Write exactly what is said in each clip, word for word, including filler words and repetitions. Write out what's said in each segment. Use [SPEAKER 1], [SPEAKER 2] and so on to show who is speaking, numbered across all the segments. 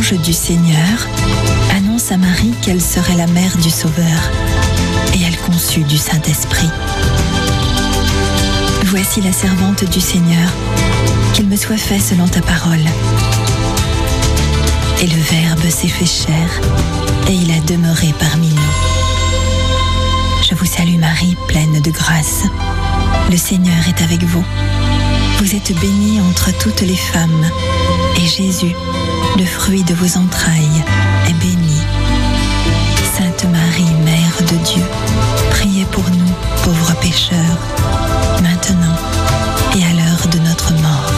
[SPEAKER 1] l'ange du Seigneur annonce à Marie qu'elle serait la mère du Sauveur, et elle conçut du Saint-Esprit. Voici la servante du Seigneur, qu'il me soit fait selon ta parole. Et le Verbe s'est fait chair, et il a demeuré parmi nous. Je vous salue Marie, pleine de grâce. Le Seigneur est avec vous. Vous êtes bénie entre toutes les femmes, et Jésus, le fruit de vos entrailles, est béni. Sainte Marie, Mère de Dieu, priez pour nous, pauvres pécheurs, maintenant et à l'heure de notre mort.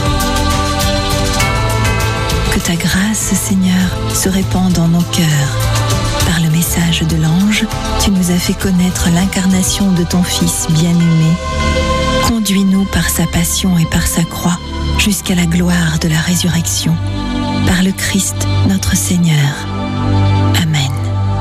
[SPEAKER 1] Que ta grâce, Seigneur, se répande dans nos cœurs. Par le message de l'ange, tu nous as fait connaître l'incarnation de ton Fils bien-aimé. Conduis-nous par sa passion et par sa croix jusqu'à la gloire de la résurrection. Par le Christ, notre Seigneur. Amen.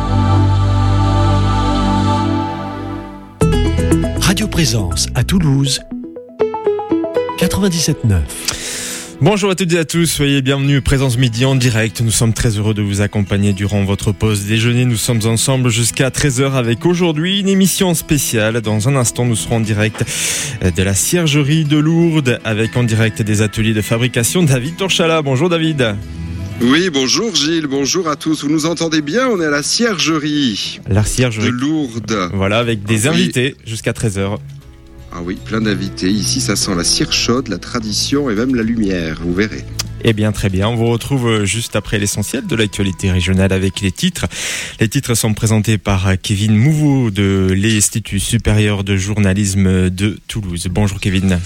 [SPEAKER 2] Radio Présence à Toulouse, quatre-vingt-dix-sept neuf.
[SPEAKER 3] Bonjour à toutes et à tous, soyez bienvenus Présence Midi en direct. Nous sommes très heureux de vous accompagner durant votre pause déjeuner. Nous sommes ensemble jusqu'à treize heures avec aujourd'hui une émission spéciale. Dans un instant, nous serons en direct de la Ciergerie de Lourdes avec en direct des ateliers de fabrication David Torchala. Bonjour David.
[SPEAKER 4] Oui, bonjour Gilles, bonjour à tous. Vous nous entendez bien? On est à la Ciergerie,
[SPEAKER 3] la Ciergerie
[SPEAKER 4] de Lourdes.
[SPEAKER 3] Voilà, avec des
[SPEAKER 4] ah,
[SPEAKER 3] invités oui. jusqu'à treize heures.
[SPEAKER 4] Ah oui, plein d'invités. Ici, ça sent la cire chaude, la tradition et même la lumière, vous verrez.
[SPEAKER 3] Eh bien, très bien. On vous retrouve juste après l'essentiel de l'actualité régionale avec les titres. Les titres sont présentés par Kevin Mouveau de l'Institut supérieur de journalisme de Toulouse. Bonjour Kevin.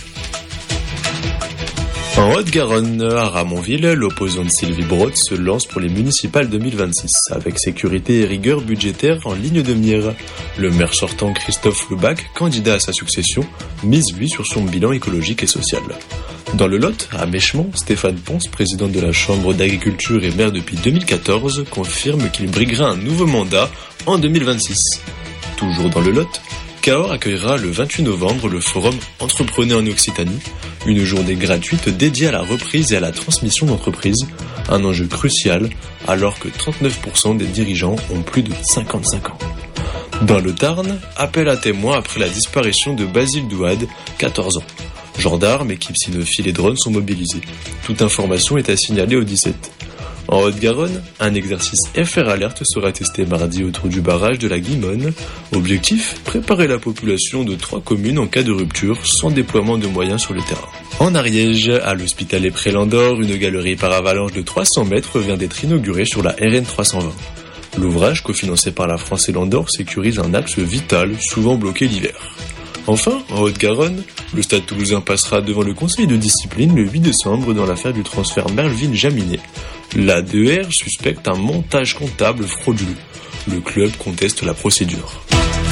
[SPEAKER 5] En Haute-Garonne, à Ramonville, l'opposante Sylvie Brotte se lance pour les municipales deux mille vingt-six, avec sécurité et rigueur budgétaire en ligne de mire. Le maire sortant Christophe Loubac, candidat à sa succession, mise lui sur son bilan écologique et social. Dans le Lot, à Méchemont, Stéphane Ponce, président de la Chambre d'agriculture et maire depuis deux mille quatorze, confirme qu'il briguera un nouveau mandat en deux mille vingt-six. Toujours dans le Lot, Cahors accueillera le vingt-huit novembre le forum Entreprenez en Occitanie, une journée gratuite dédiée à la reprise et à la transmission d'entreprises, un enjeu crucial alors que trente-neuf pour cent des dirigeants ont plus de cinquante-cinq ans. Dans le Tarn, appel à témoins après la disparition de Basile Douad, quatorze ans. Gendarmes, équipes cynophiles et drones sont mobilisés. Toute information est à signaler au dix-sept. En Haute-Garonne, un exercice F R Alert sera testé mardi autour du barrage de la Guimone. Objectif, préparer la population de trois communes en cas de rupture sans déploiement de moyens sur le terrain. En Ariège, à l'Hospitalet Pré-Landor, une galerie par avalanche de trois cents mètres vient d'être inaugurée sur la R N trois cent vingt. L'ouvrage, cofinancé par la France et l'Andorre, sécurise un axe vital, souvent bloqué l'hiver. Enfin, en Haute-Garonne, le Stade Toulousain passera devant le Conseil de discipline le huit décembre dans l'affaire du transfert Mervyn-Jaminet. La D E R suspecte un montage comptable frauduleux. Le club conteste la procédure.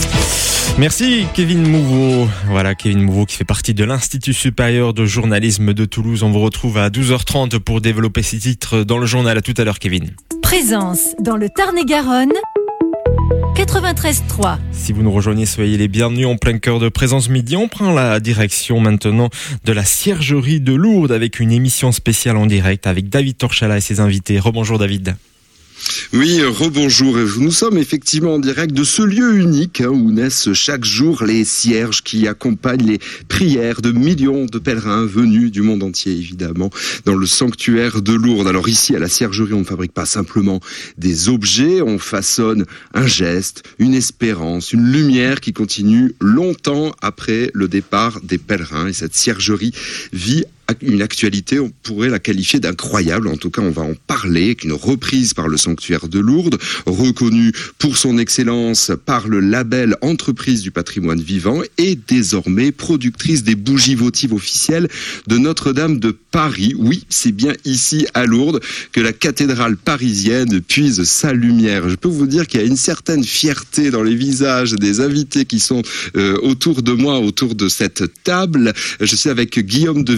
[SPEAKER 3] Merci Kevin Mouveau. Voilà, Kevin Mouveau qui fait partie de l'Institut supérieur de journalisme de Toulouse. On vous retrouve à douze heures trente pour développer ces titres dans le journal. À tout à l'heure Kevin.
[SPEAKER 6] Présence dans le Tarn-et-Garonne. quatre-vingt-treize trois.
[SPEAKER 3] Si vous nous rejoignez, soyez les bienvenus en plein cœur de Présence Midi. On prend la direction maintenant de la Ciergerie de Lourdes avec une émission spéciale en direct avec David Torchala et ses invités. Rebonjour David.
[SPEAKER 4] Oui, rebonjour. Nous sommes effectivement en direct de ce lieu unique hein, où naissent chaque jour les cierges qui accompagnent les prières de millions de pèlerins venus du monde entier, évidemment, dans le sanctuaire de Lourdes. Alors ici, à la Ciergerie, on ne fabrique pas simplement des objets, on façonne un geste, une espérance, une lumière qui continue longtemps après le départ des pèlerins. Et cette ciergerie vit une actualité, on pourrait la qualifier d'incroyable. En tout cas, on va en parler, avec une reprise par le sanctuaire de Lourdes, reconnue pour son excellence par le label Entreprise du patrimoine vivant et désormais productrice des bougies votives officielles de Notre-Dame de Paris. Oui, c'est bien ici à Lourdes que la cathédrale parisienne puise sa lumière. Je peux vous dire qu'il y a une certaine fierté dans les visages des invités qui sont euh, autour de moi, autour de cette table. Je suis avec Guillaume de Vulpian.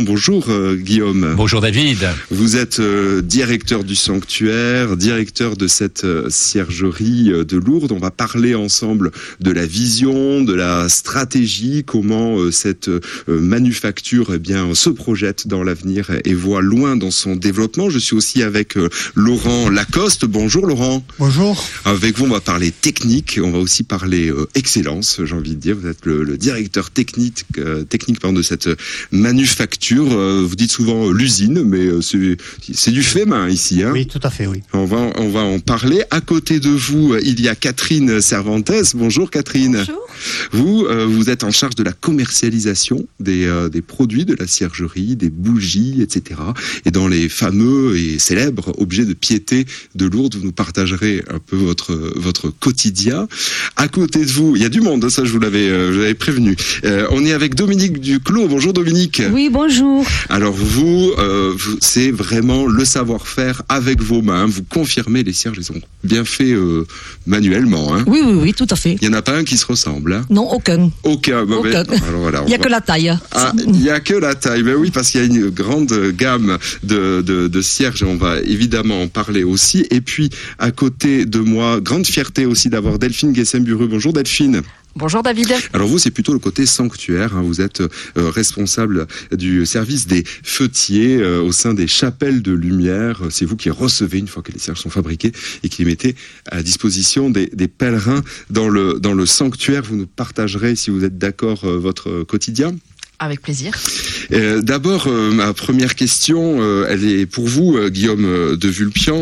[SPEAKER 4] Bonjour euh, Guillaume.
[SPEAKER 7] Bonjour David.
[SPEAKER 4] Vous êtes euh, directeur du sanctuaire, directeur de cette euh, ciergerie euh, de Lourdes. On va parler ensemble de la vision, de la stratégie, comment euh, cette euh, manufacture eh bien, se projette dans l'avenir et voit loin dans son développement. Je suis aussi avec euh, Laurent Lacoste. Bonjour Laurent.
[SPEAKER 8] Bonjour.
[SPEAKER 4] Avec vous, on va parler technique, on va aussi parler euh, excellence, j'ai envie de dire. Vous êtes le, le directeur technique, euh, technique pardon, de cette manufacture. Euh, vous dites souvent euh, l'usine, mais euh, c'est, c'est du fait main ici. Hein.
[SPEAKER 8] Oui, tout à fait, oui.
[SPEAKER 4] On va, on va en parler. À côté de vous, il y a Catherine Cervantes. Bonjour Catherine.
[SPEAKER 9] Bonjour.
[SPEAKER 4] Vous, euh, vous êtes en charge de la commercialisation des, euh, des produits de la ciergerie, des bougies, et cetera. Et dans les fameux et célèbres objets de piété de Lourdes, vous nous partagerez un peu votre, votre quotidien. À côté de vous, il y a du monde, ça je vous l'avais, euh, je l'avais prévenu. Euh, on est avec Dominique Duclos. Bonjour Dominique.
[SPEAKER 9] Oui, bonjour.
[SPEAKER 4] Alors vous, euh, vous c'est vraiment le savoir-faire avec vos mains. Vous confirmez, les cierges, ils sont bien faits euh, manuellement. Hein.
[SPEAKER 9] Oui, oui, oui, tout à fait.
[SPEAKER 4] Il n'y en a pas un qui se ressemble. Hein.
[SPEAKER 9] Non, aucun.
[SPEAKER 4] Aucun. Bah,
[SPEAKER 9] aucun.
[SPEAKER 4] Mais, alors voilà,
[SPEAKER 9] il n'y a
[SPEAKER 4] va...
[SPEAKER 9] que la taille.
[SPEAKER 4] Ah, il n'y a que la taille. Ben oui, parce qu'il y a une grande gamme de, de, de cierges et on va évidemment en parler aussi. Et puis, à côté de moi, grande fierté aussi d'avoir Delphine Guessem-Bureux. Bonjour Delphine.
[SPEAKER 10] Bonjour David.
[SPEAKER 4] Alors vous, c'est plutôt le côté sanctuaire. Hein. Vous êtes euh, responsable du service des fêtiers euh, au sein des chapelles de lumière. C'est vous qui recevez une fois que les cierges sont fabriqués et qui les mettez à disposition des, des pèlerins dans le, dans le sanctuaire. Vous nous partagerez, si vous êtes d'accord, euh, votre quotidien.
[SPEAKER 10] Avec plaisir.
[SPEAKER 4] Euh, d'abord, euh, ma première question, euh, elle est pour vous, euh, Guillaume de Vulpian.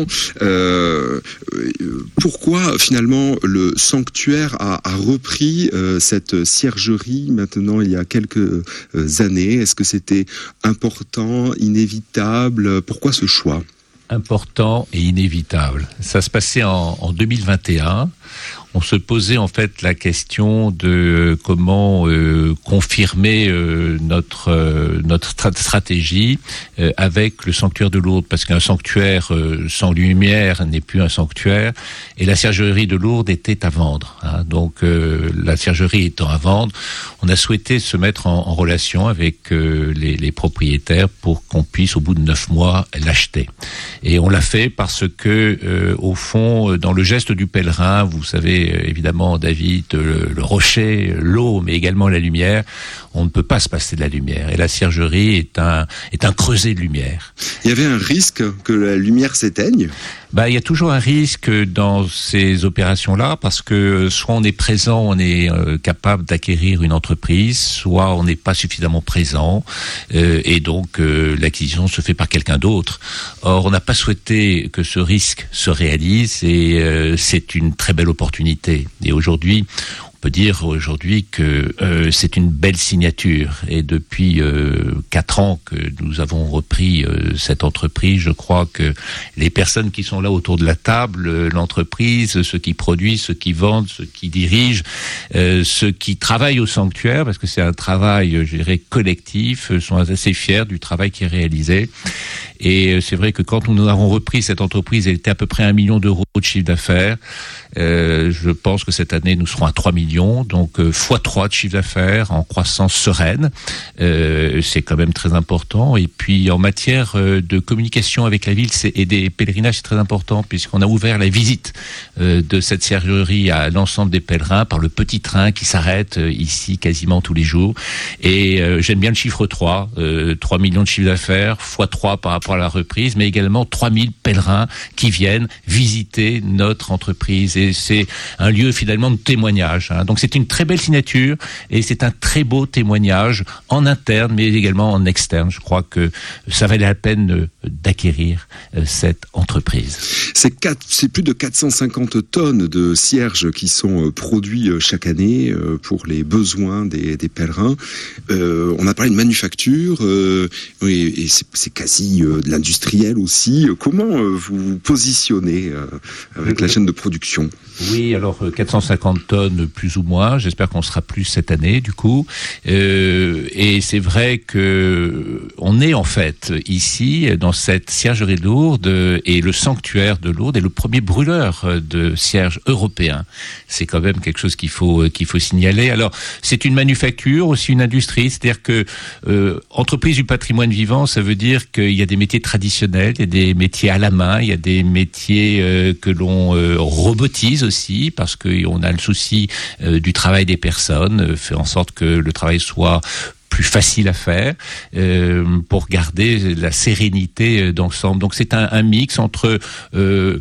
[SPEAKER 4] Euh, euh, pourquoi finalement le sanctuaire a, a repris euh, cette ciergerie maintenant il y a quelques euh, années? Est-ce que c'était important, inévitable? Pourquoi ce choix?
[SPEAKER 7] Important et inévitable. Ça se passait en, en deux mille vingt et un. On se posait en fait la question de comment euh, confirmer euh, notre euh, notre stratégie euh, avec le sanctuaire de Lourdes, parce qu'un sanctuaire euh, sans lumière n'est plus un sanctuaire, et la ciergerie de Lourdes était à vendre. Hein. Donc euh, la ciergerie étant à vendre, on a souhaité se mettre en, en relation avec euh, les, les propriétaires pour qu'on puisse au bout de neuf mois l'acheter. Et on l'a fait parce que euh, au fond, dans le geste du pèlerin, vous savez évidemment David, le, le rocher, l'eau, mais également la lumière, on ne peut pas se passer de la lumière. Et la ciergerie est un est un creuset de lumière.
[SPEAKER 4] Il y avait un risque que la lumière s'éteigne?
[SPEAKER 7] Bah, il y a toujours un risque dans ces opérations-là, parce que soit on est présent, on est euh, capable d'acquérir une entreprise, soit on n'est pas suffisamment présent, euh, et donc euh, l'acquisition se fait par quelqu'un d'autre. Or, on n'a pas souhaité que ce risque se réalise, et euh, c'est une très belle opportunité. Et aujourd'hui, on peut dire aujourd'hui que euh, c'est une belle signature, et depuis euh, quatre ans que nous avons repris euh, cette entreprise, je crois que les personnes qui sont là autour de la table, euh, l'entreprise, ceux qui produisent, ceux qui vendent, ceux qui dirigent, euh, ceux qui travaillent au sanctuaire, parce que c'est un travail, je dirais, collectif, euh, sont assez fiers du travail qui est réalisé. Et euh, c'est vrai que quand nous avons repris cette entreprise, elle était à peu près un million d'euros de chiffre d'affaires. Euh, je pense que cette année, nous serons à trois millions, donc euh, fois trois de chiffre d'affaires en croissance sereine. Euh, c'est quand même très important. Et puis en matière euh, de communication avec la ville c'est, et des pèlerinages, c'est très important, puisqu'on a ouvert la visite euh, de cette ciergerie à l'ensemble des pèlerins par le petit train qui s'arrête euh, ici quasiment tous les jours. Et euh, j'aime bien le chiffre trois, euh, trois millions de chiffre d'affaires, fois trois par rapport à la reprise, mais également trois mille pèlerins qui viennent visiter notre entreprise. Et c'est un lieu finalement de témoignage. Hein. Donc c'est une très belle signature et c'est un très beau témoignage en interne, mais également en externe. Je crois que ça valait la peine d'acquérir cette entreprise.
[SPEAKER 4] C'est, quatre, c'est plus de quatre cent cinquante tonnes de cierges qui sont produits chaque année pour les besoins des, des pèlerins. Euh, on a parlé de manufacture euh, et, et c'est, c'est quasi euh, de l'industriel aussi. Comment euh, vous vous positionnez euh, avec la chaîne de production?
[SPEAKER 7] Oui, alors quatre cent cinquante tonnes, plus plus ou moins. J'espère qu'on sera plus cette année, du coup. Euh, et c'est vrai que on est en fait ici dans cette ciergerie de Lourdes, et le sanctuaire de Lourdes est le premier brûleur de cierges européen. C'est quand même quelque chose qu'il faut qu'il faut signaler. Alors, c'est une manufacture, aussi une industrie, c'est-à-dire que euh, entreprise du patrimoine vivant, ça veut dire qu'il y a des métiers traditionnels, il y a des métiers à la main, il y a des métiers euh, que l'on euh, robotise aussi, parce qu'on a le souci euh, du travail des personnes, euh, fait en sorte que le travail soit plus facile à faire, euh, pour garder la sérénité d'ensemble. Donc c'est un, un mix entre euh,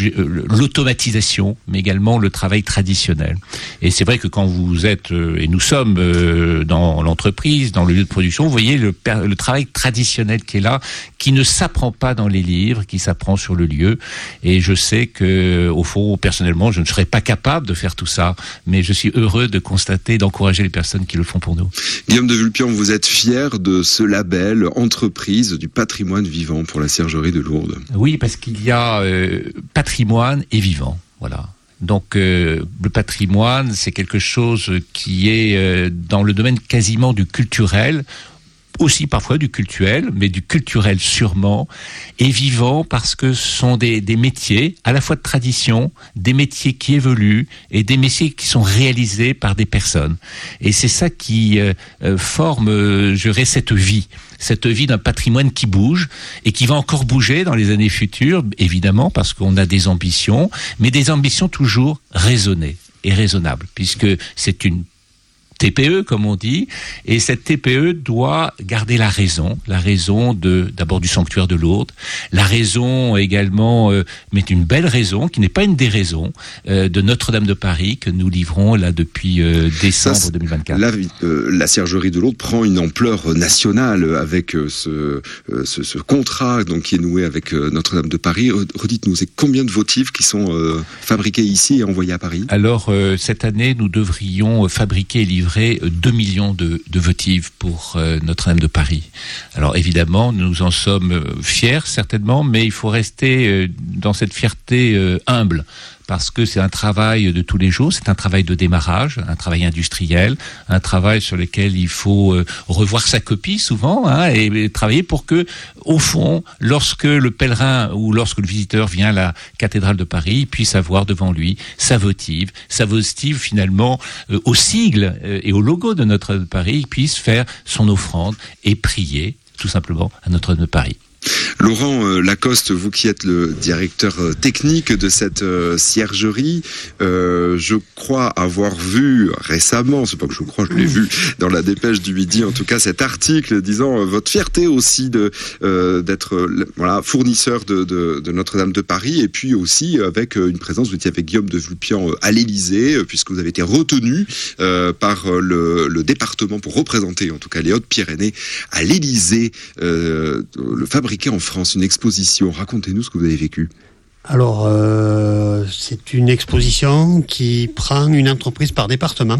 [SPEAKER 7] l'automatisation, mais également le travail traditionnel. Et c'est vrai que quand vous êtes, euh, et nous sommes euh, dans l'entreprise, dans le lieu de production, vous voyez le, le travail traditionnel qui est là, qui ne s'apprend pas dans les livres, qui s'apprend sur le lieu. Et je sais que, au fond, personnellement, je ne serais pas capable de faire tout ça, mais je suis heureux de constater, d'encourager les personnes qui le font pour nous.
[SPEAKER 4] Guillaume de Vulpian, vous êtes fier de ce label entreprise du patrimoine vivant pour la ciergerie de Lourdes.
[SPEAKER 7] Oui, parce qu'il y a euh, patrimoine et vivant, voilà. Donc euh, le patrimoine, c'est quelque chose qui est euh, dans le domaine quasiment du culturel, aussi parfois du cultuel, mais du culturel sûrement, et vivant parce que ce sont des, des métiers à la fois de tradition, des métiers qui évoluent et des métiers qui sont réalisés par des personnes. Et c'est ça qui euh, forme, euh, je dirais, cette vie, cette vie d'un patrimoine qui bouge et qui va encore bouger dans les années futures, évidemment, parce qu'on a des ambitions, mais des ambitions toujours raisonnées et raisonnables, puisque c'est une T P E, comme on dit, et cette T P E doit garder la raison, la raison de d'abord du sanctuaire de Lourdes, la raison également, euh, mais une belle raison, qui n'est pas une déraison, euh, de Notre-Dame de Paris, que nous livrons là depuis euh, décembre Ça, deux mille vingt-quatre.
[SPEAKER 4] La, euh, la ciergerie de Lourdes prend une ampleur nationale avec euh, ce, euh, ce, ce contrat donc, qui est noué avec euh, Notre-Dame de Paris. Redites-nous, c'est combien de votives qui sont euh, fabriqués ici et envoyés à Paris ?
[SPEAKER 7] Alors, euh, cette année, nous devrions fabriquer et livrer deux millions de, de votives pour euh, Notre-Dame de Paris. Alors évidemment, nous en sommes fiers certainement, mais il faut rester euh, dans cette fierté euh, humble, parce que c'est un travail de tous les jours, c'est un travail de démarrage, un travail industriel, un travail sur lequel il faut euh, revoir sa copie souvent, hein, et, et travailler pour que, au fond, lorsque le pèlerin ou lorsque le visiteur vient à la cathédrale de Paris, il puisse avoir devant lui sa votive, sa votive finalement euh, au sigle euh, et au logo de Notre-Dame de Paris, il puisse faire son offrande et prier tout simplement à Notre-Dame de Paris.
[SPEAKER 4] Laurent euh, Lacoste, vous qui êtes le directeur euh, technique de cette euh, ciergerie, euh, je crois avoir vu récemment, c'est pas que je crois, je l'ai vu dans la dépêche du midi, en tout cas cet article disant euh, votre fierté aussi de euh, d'être euh, voilà fournisseur de, de, de Notre-Dame de Paris, et puis aussi avec euh, une présence, vous étiez avec Guillaume de Vulpian euh, à l'Élysée, euh, puisque vous avez été retenu euh, par euh, le, le département pour représenter en tout cas les Hautes-Pyrénées à l'Élysée, euh, le fabriqué en France, une exposition. Racontez-nous ce que vous avez vécu.
[SPEAKER 8] Alors, euh, c'est une exposition qui prend une entreprise par département.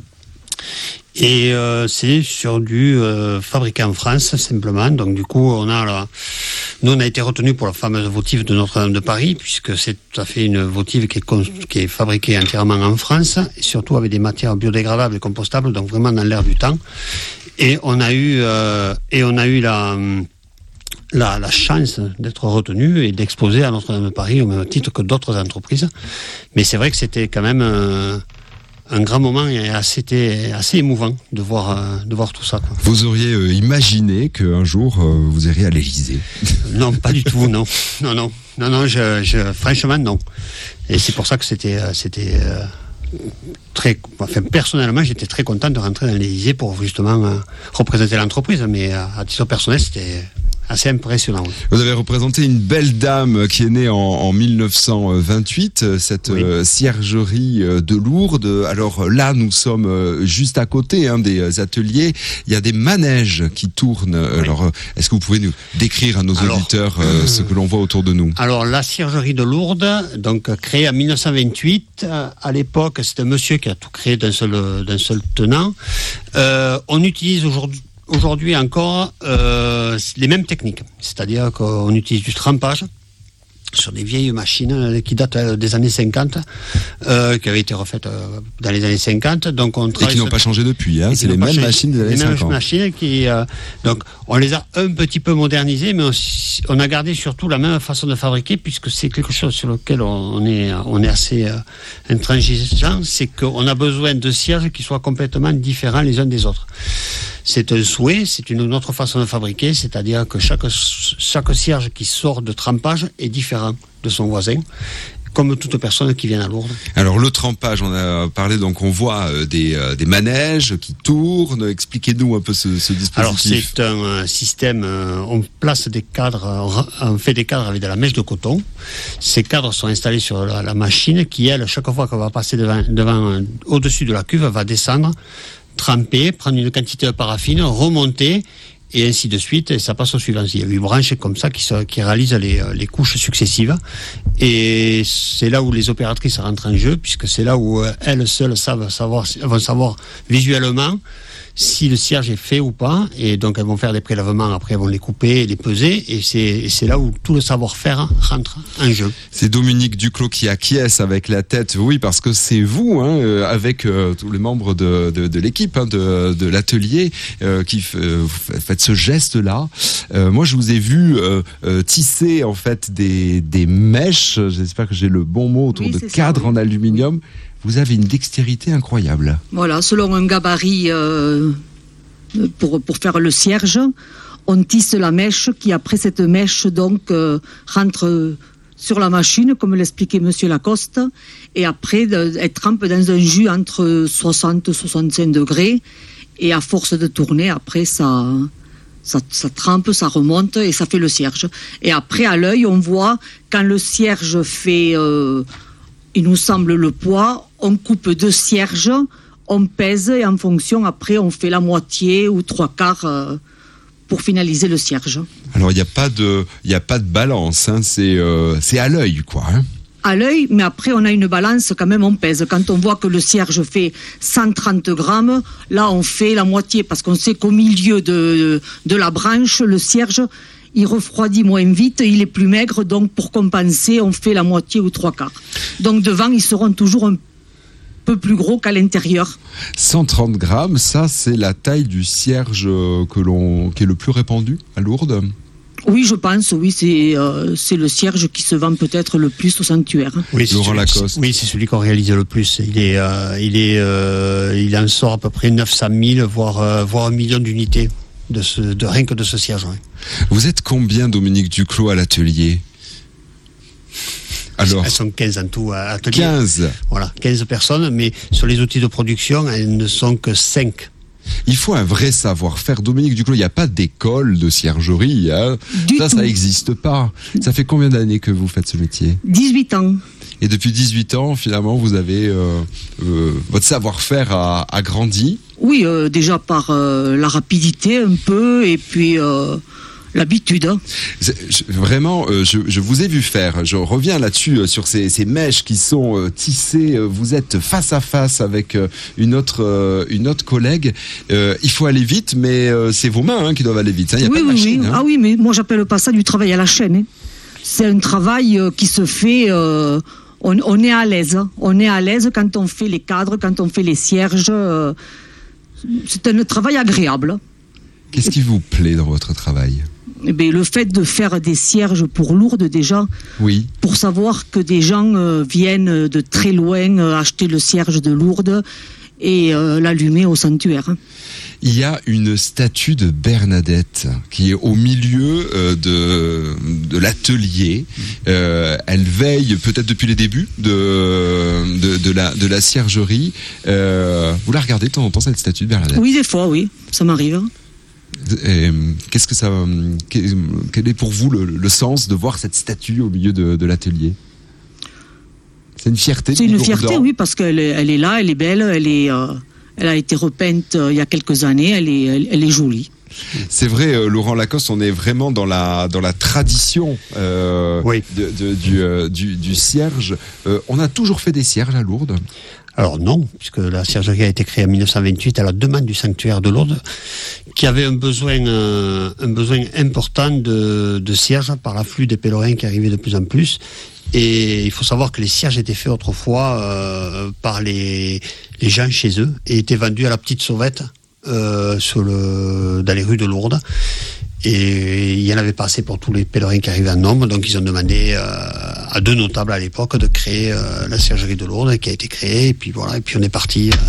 [SPEAKER 8] Et euh, c'est sur du euh, fabriqué en France, simplement. Donc, du coup, on a là, nous, on a été retenu pour la fameuse votive de Notre-Dame de Paris, puisque c'est tout à fait une votive qui est, qui est fabriquée entièrement en France, et surtout avec des matières biodégradables et compostables, donc vraiment dans l'air du temps. Et on a eu, euh, et on a eu la... La, la chance d'être retenu et d'exposer à Notre-Dame de Paris au même titre que d'autres entreprises. Mais c'est vrai que c'était quand même un, un grand moment et c'était assez émouvant de voir, de voir tout ça, quoi.
[SPEAKER 9] Vous auriez euh, imaginé qu'un jour euh, vous iriez à l'Élysée ?
[SPEAKER 8] Non, pas du tout, non. Non, non, non, non, je, je, franchement, non. Et c'est pour ça que c'était, c'était euh, très, enfin, personnellement, j'étais très content de rentrer dans l'Élysée pour justement euh, représenter l'entreprise, mais à, à titre personnel, c'était assez impressionnant.
[SPEAKER 9] Vous avez représenté une belle dame qui est née en, en mille neuf cent vingt-huit, cette oui. euh, ciergerie de Lourdes. Alors là, nous sommes juste à côté hein, des ateliers. Il y a des manèges qui tournent. Oui. Alors, est-ce que vous pouvez nous décrire à nos alors, auditeurs euh, ce que l'on voit autour de nous ?
[SPEAKER 8] Alors, la ciergerie de Lourdes, donc créée en mille neuf cent vingt-huit. À l'époque, c'est un monsieur qui a tout créé d'un seul, d'un seul tenant. Euh, on utilise aujourd'hui Aujourd'hui encore, euh, les mêmes techniques, c'est-à-dire qu'on utilise du trempage sur des vieilles machines qui datent des années cinquante, euh, qui avaient été refaites euh, dans les années cinquante. Donc on
[SPEAKER 9] et qui n'ont pas changé depuis, hein, c'est les mêmes changé, machines des années cinquante. Les mêmes
[SPEAKER 8] machines qui, euh, donc on les a un petit peu modernisées, mais on, on a gardé surtout la même façon de fabriquer, puisque c'est quelque chose sur lequel on est, on est assez euh, intransigeant, c'est qu'on a besoin de cierges qui soient complètement différents les uns des autres. C'est un souhait, c'est une autre façon de fabriquer, c'est-à-dire que chaque, chaque cierge qui sort de trempage est différent de son voisin, comme toute personne qui vient à Lourdes.
[SPEAKER 9] Alors le trempage, on a parlé, donc on voit euh, des, euh, des manèges qui tournent. Expliquez-nous un peu ce, ce dispositif.
[SPEAKER 8] Alors c'est un euh, système, euh, on place des cadres, on fait des cadres avec de la mèche de coton. Ces cadres sont installés sur la, la machine qui, elle, chaque fois qu'on va passer devant, devant euh, au-dessus de la cuve, va descendre, tremper, prendre une quantité de paraffine, remonter, et ainsi de suite, et ça passe au suivant. Il y a huit branches comme ça qui, se, qui réalisent les, les couches successives, et c'est là où les opératrices rentrent en jeu, puisque c'est là où elles seules savent savoir, vont savoir visuellement si le cierge est fait ou pas, et donc elles vont faire des prélèvements, après elles vont les couper, les peser, et c'est, et c'est là où tout le savoir-faire rentre en jeu.
[SPEAKER 9] C'est Dominique Duclos qui acquiesce avec la tête, oui, parce que c'est vous, hein, avec euh, tous les membres de, de, de l'équipe, hein, de, de l'atelier, euh, qui f- euh, faites ce geste-là. Euh, moi, je vous ai vu euh, euh, tisser en fait des, des mèches, j'espère que j'ai le bon mot, autour oui, de cadres ça, oui. en aluminium. Vous avez une dextérité incroyable.
[SPEAKER 10] Voilà, selon un gabarit euh, pour, pour faire le cierge, on tisse la mèche qui, après cette mèche, donc, euh, rentre sur la machine, comme l'expliquait Monsieur Lacoste, et après, de, elle trempe dans un jus entre soixante et soixante-cinq degrés, et à force de tourner, après, ça, ça, ça trempe, ça remonte, et ça fait le cierge. Et après, à l'œil, on voit, quand le cierge fait... Euh, il nous semble le poids, on coupe deux cierges, on pèse et en fonction, après, on fait la moitié ou trois quarts euh, pour finaliser le cierge.
[SPEAKER 9] Alors, il n'y a pas de, il n'y a pas de balance, hein, c'est, euh, c'est à l'œil, quoi. Hein.
[SPEAKER 10] À l'œil, mais après, on a une balance, quand même, on pèse. Quand on voit que le cierge fait cent trente grammes, là, on fait la moitié, parce qu'on sait qu'au milieu de, de la branche, le cierge... il refroidit moins vite, il est plus maigre, donc pour compenser, on fait la moitié ou trois quarts. Donc devant, ils seront toujours un peu plus gros qu'à l'intérieur.
[SPEAKER 9] cent trente grammes, ça c'est la taille du cierge que l'on, qui est le plus répandu à Lourdes.
[SPEAKER 10] Oui, je pense, oui, c'est, euh, c'est le cierge qui se vend peut-être le plus au sanctuaire.
[SPEAKER 8] Oui, c'est, celui, c'est, oui, c'est celui qu'on réalise le plus. Il est, euh, il est, euh, il en sort à peu près neuf cent mille, voire, euh, voire un million d'unités. De, ce, de rien que de ce cierge. Oui.
[SPEAKER 9] Vous êtes combien, Dominique Duclos, à l'atelier ? Alors,
[SPEAKER 8] elles sont quinze en tout à l'atelier.
[SPEAKER 9] quinze
[SPEAKER 8] Voilà, quinze personnes, mais sur les outils de production, elles ne sont que cinq.
[SPEAKER 9] Il faut un vrai savoir-faire. Dominique Duclos, il n'y a pas d'école de ciergerie. Hein. Ça,
[SPEAKER 10] tout.
[SPEAKER 9] ça n'existe pas. Ça fait combien d'années que vous faites ce métier ?
[SPEAKER 10] dix-huit ans.
[SPEAKER 9] Et depuis dix-huit ans, finalement, vous avez euh, euh, votre savoir-faire a, a grandi.
[SPEAKER 10] Oui, euh, déjà par euh, la rapidité un peu, et puis euh, l'habitude.
[SPEAKER 9] Je, vraiment, euh, je, je vous ai vu faire. Je reviens là-dessus euh, sur ces, ces mèches qui sont euh, tissées. Vous êtes face à face avec euh, une autre euh, une autre collègue. Euh, il faut aller vite, mais euh, c'est vos mains hein, qui doivent aller vite. Il hein, n'y a
[SPEAKER 10] oui,
[SPEAKER 9] pas de
[SPEAKER 10] oui,
[SPEAKER 9] machine.
[SPEAKER 10] Oui.
[SPEAKER 9] Hein.
[SPEAKER 10] Ah oui, mais moi j'appelle pas ça du travail à la chaîne. Hein. C'est un travail euh, qui se fait. Euh, on, on est à l'aise. On est à l'aise quand on fait les cadres, quand on fait les cierges. Euh, c'est un travail agréable.
[SPEAKER 9] Qu'est-ce qui vous plaît dans votre travail ?
[SPEAKER 10] Eh bien, le fait de faire des cierges pour Lourdes déjà,
[SPEAKER 9] oui.
[SPEAKER 10] Pour savoir que des gens euh, viennent de très loin euh, acheter le cierge de Lourdes et euh, l'allumer au sanctuaire.
[SPEAKER 9] Il y a une statue de Bernadette qui est au milieu euh, de, de l'atelier. Euh, elle veille peut-être depuis les débuts de, de, de, la, de la ciergerie. Euh, vous la regardez de temps en temps, cette statue de Bernadette ?
[SPEAKER 10] Oui, des fois, oui, ça m'arrive.
[SPEAKER 9] Et qu'est-ce que ça, quel est pour vous le, le sens de voir cette statue au milieu de, de l'atelier ? C'est une fierté.
[SPEAKER 10] C'est une fierté, oui, parce qu'elle est, elle est là, elle est belle, elle est, euh, elle a été repeinte euh, il y a quelques années, elle est, elle, elle est jolie.
[SPEAKER 9] C'est vrai, euh, Laurent Lacoste, on est vraiment dans la dans la tradition euh,
[SPEAKER 8] oui.
[SPEAKER 9] de, de, du, euh, du du cierge. Euh, on a toujours fait des cierges à Lourdes.
[SPEAKER 8] Alors non, puisque la ciergerie a été créée en dix-neuf cent vingt-huit à la demande du sanctuaire de Lourdes, qui avait un besoin, euh, un besoin important de, de cierges par l'afflux des pèlerins qui arrivaient de plus en plus. Et il faut savoir que les cierges étaient faits autrefois euh, par les, les gens chez eux et étaient vendus à la petite sauvette euh, sur le, dans les rues de Lourdes. Et il n'y en avait pas assez pour tous les pèlerins qui arrivaient en nombre, donc ils ont demandé euh, à deux notables à l'époque de créer euh, la ciergerie de Lourdes, qui a été créée, et puis voilà, et puis on est parti, euh,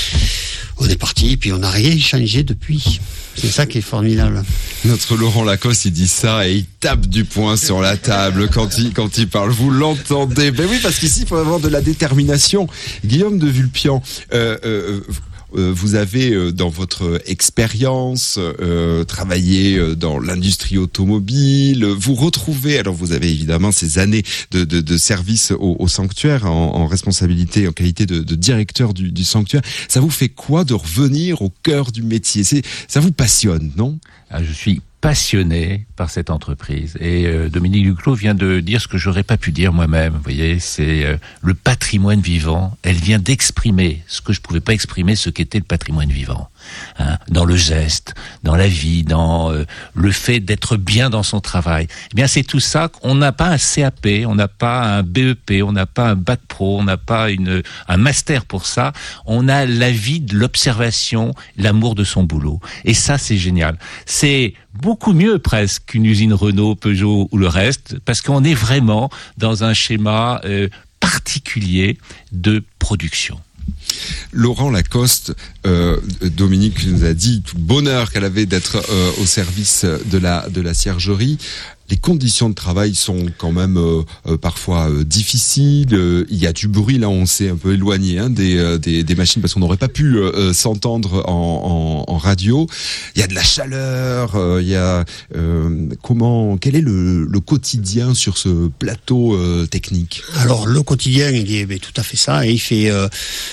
[SPEAKER 8] on est parti, et puis on n'a rien changé depuis. C'est ça qui est formidable.
[SPEAKER 9] Notre Laurent Lacoste, il dit ça et il tape du poing sur la table quand il, quand il parle. Vous l'entendez? Ben oui, parce qu'ici, il faut avoir de la détermination. Guillaume de Vulpian, euh, euh, vous avez, dans votre expérience, euh, travaillé dans l'industrie automobile. Vous retrouvez, alors vous avez évidemment ces années de, de, de service au, au sanctuaire en, en responsabilité, en qualité de, de directeur du, du sanctuaire. Ça vous fait quoi de revenir au cœur du métier? C'est, ça vous passionne, non?
[SPEAKER 7] Ah, je suis passionné par cette entreprise. Et euh, Dominique Duclos vient de dire ce que j'aurais pas pu dire moi-même. Vous voyez, c'est euh, le patrimoine vivant. Elle vient d'exprimer ce que je pouvais pas exprimer, ce qu'était le patrimoine vivant. Hein, dans le geste, dans la vie, dans euh, le fait d'être bien dans son travail. Eh bien, c'est tout ça. On n'a pas un C A P, on n'a pas un B E P, on n'a pas un bac pro, on n'a pas une un master pour ça. On a la vie de l'observation, l'amour de son boulot. Et ça, c'est génial. C'est beaucoup mieux presque qu'une usine Renault, Peugeot ou le reste, parce qu'on est vraiment dans un schéma euh, particulier de production.
[SPEAKER 9] Laurent Lacoste, euh, Dominique nous a dit tout le bonheur qu'elle avait d'être euh, au service de la de la ciergerie. Les conditions de travail sont quand même euh, euh, parfois euh, difficiles. Euh, il y a du bruit, là on s'est un peu éloigné hein, des, euh, des des machines parce qu'on n'aurait pas pu euh, s'entendre en, en, en radio. Il y a de la chaleur. Euh, il y a euh, comment quel est le, le quotidien sur ce plateau euh, technique?
[SPEAKER 8] Alors le quotidien, il est tout à fait ça. Et il fait euh,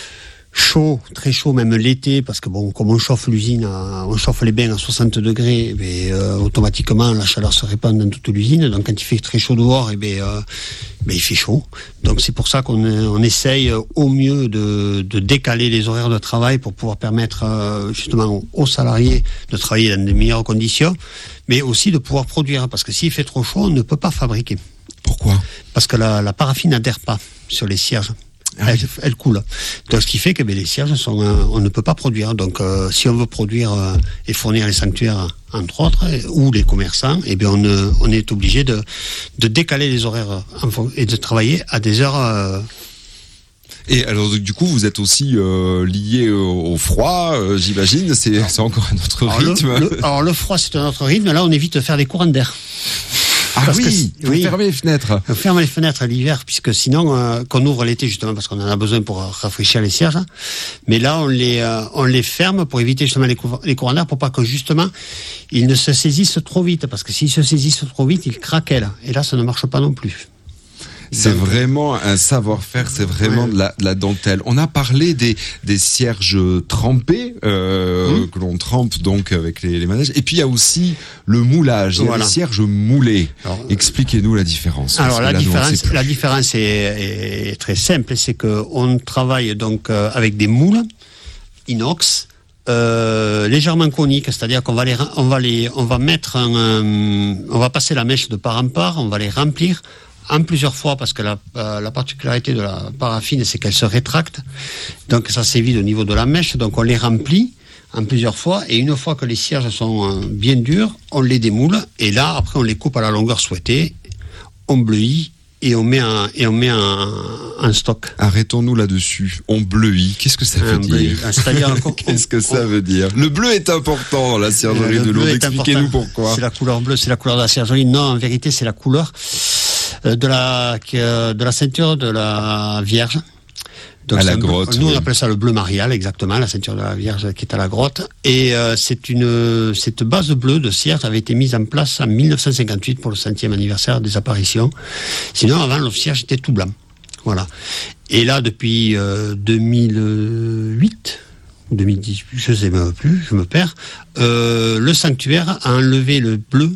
[SPEAKER 8] chaud, très chaud, même l'été, parce que bon, comme on chauffe l'usine, à, on chauffe les bains à soixante degrés, mais euh, automatiquement la chaleur se répand dans toute l'usine. Donc quand il fait très chaud dehors, et ben, euh, ben il fait chaud. Donc c'est pour ça qu'on on essaye au mieux de, de décaler les horaires de travail pour pouvoir permettre euh, justement aux salariés de travailler dans de meilleures conditions, mais aussi de pouvoir produire, parce que s'il fait trop chaud, on ne peut pas fabriquer.
[SPEAKER 9] Pourquoi?
[SPEAKER 8] Parce que la, la paraffine n'adhère pas sur les cierges. Elle, elle coule. Donc, ce qui fait que ben, les cierges sont, euh, on ne peut pas produire. Donc, euh, si on veut produire euh, et fournir les sanctuaires, entre autres, ou les commerçants, eh bien, on, euh, on est obligé de, de décaler les horaires en, et de travailler à des heures. Euh,
[SPEAKER 9] Et alors, du coup, vous êtes aussi euh, lié au, au froid, euh, j'imagine. C'est, c'est encore un autre alors rythme.
[SPEAKER 8] Le, le, alors, le froid, c'est un autre rythme. Là, on évite de faire des courants d'air.
[SPEAKER 9] Ah parce oui,
[SPEAKER 8] que,
[SPEAKER 9] oui, fermer les fenêtres.
[SPEAKER 8] On ferme les fenêtres l'hiver, puisque sinon, euh, qu'on ouvre l'été justement, parce qu'on en a besoin pour rafraîchir les cierges. Mais là, on les, euh, on les ferme pour éviter justement les, cou- les courants d'air, pour pas que justement, ils ne se saisissent trop vite, parce que s'ils se saisissent trop vite, ils craquellent. Et là, ça ne marche pas non plus.
[SPEAKER 9] C'est donc vraiment un savoir-faire, c'est vraiment ouais. de, la, de la dentelle. On a parlé des, des cierges trempés, euh, mmh. que l'on trempe donc avec les, les manèges. Et puis il y a aussi le moulage, il y a voilà. les cierges moulés. Alors, Expliquez-nous la différence.
[SPEAKER 8] Alors la, là, différence, la différence est, est très simple, c'est que on travaille donc euh, avec des moules inox. Euh, légèrement coniques, c'est-à-dire qu'on va les, on va les, on va mettre un, un, on va passer la mèche de part en part, on va les remplir en plusieurs fois, parce que la, euh, la particularité de la paraffine, c'est qu'elle se rétracte. Donc ça s'évite au niveau de la mèche. Donc on les remplit en plusieurs fois. Et une fois que les cierges sont euh, bien durs, on les démoule. Et là, après, on les coupe à la longueur souhaitée. On bleuit et on met un, et on met un, un stock.
[SPEAKER 9] Arrêtons-nous là-dessus. On bleuit. Qu'est-ce que ça veut un dire
[SPEAKER 8] C'est-à-dire
[SPEAKER 9] Qu'est-ce que ça on... veut dire Le bleu est important dans la ciergerie de Lourdes. Expliquez-nous pourquoi.
[SPEAKER 8] C'est la couleur bleue, c'est la couleur de la ciergerie. Non, en vérité, c'est la couleur de la, de la ceinture de la Vierge.
[SPEAKER 9] Donc à la grotte.
[SPEAKER 8] Nous,
[SPEAKER 9] oui.
[SPEAKER 8] on appelle ça le bleu marial, exactement, la ceinture de la Vierge qui est à la grotte. Et euh, c'est une, cette base bleue de cierge avait été mise en place en dix-neuf cent cinquante-huit pour le centième anniversaire des apparitions. Sinon, avant, le cierge était tout blanc. Voilà. Et là, depuis euh, deux mille huit, deux mille dix-huit, je ne sais même plus, je me perds, euh, le sanctuaire a enlevé le bleu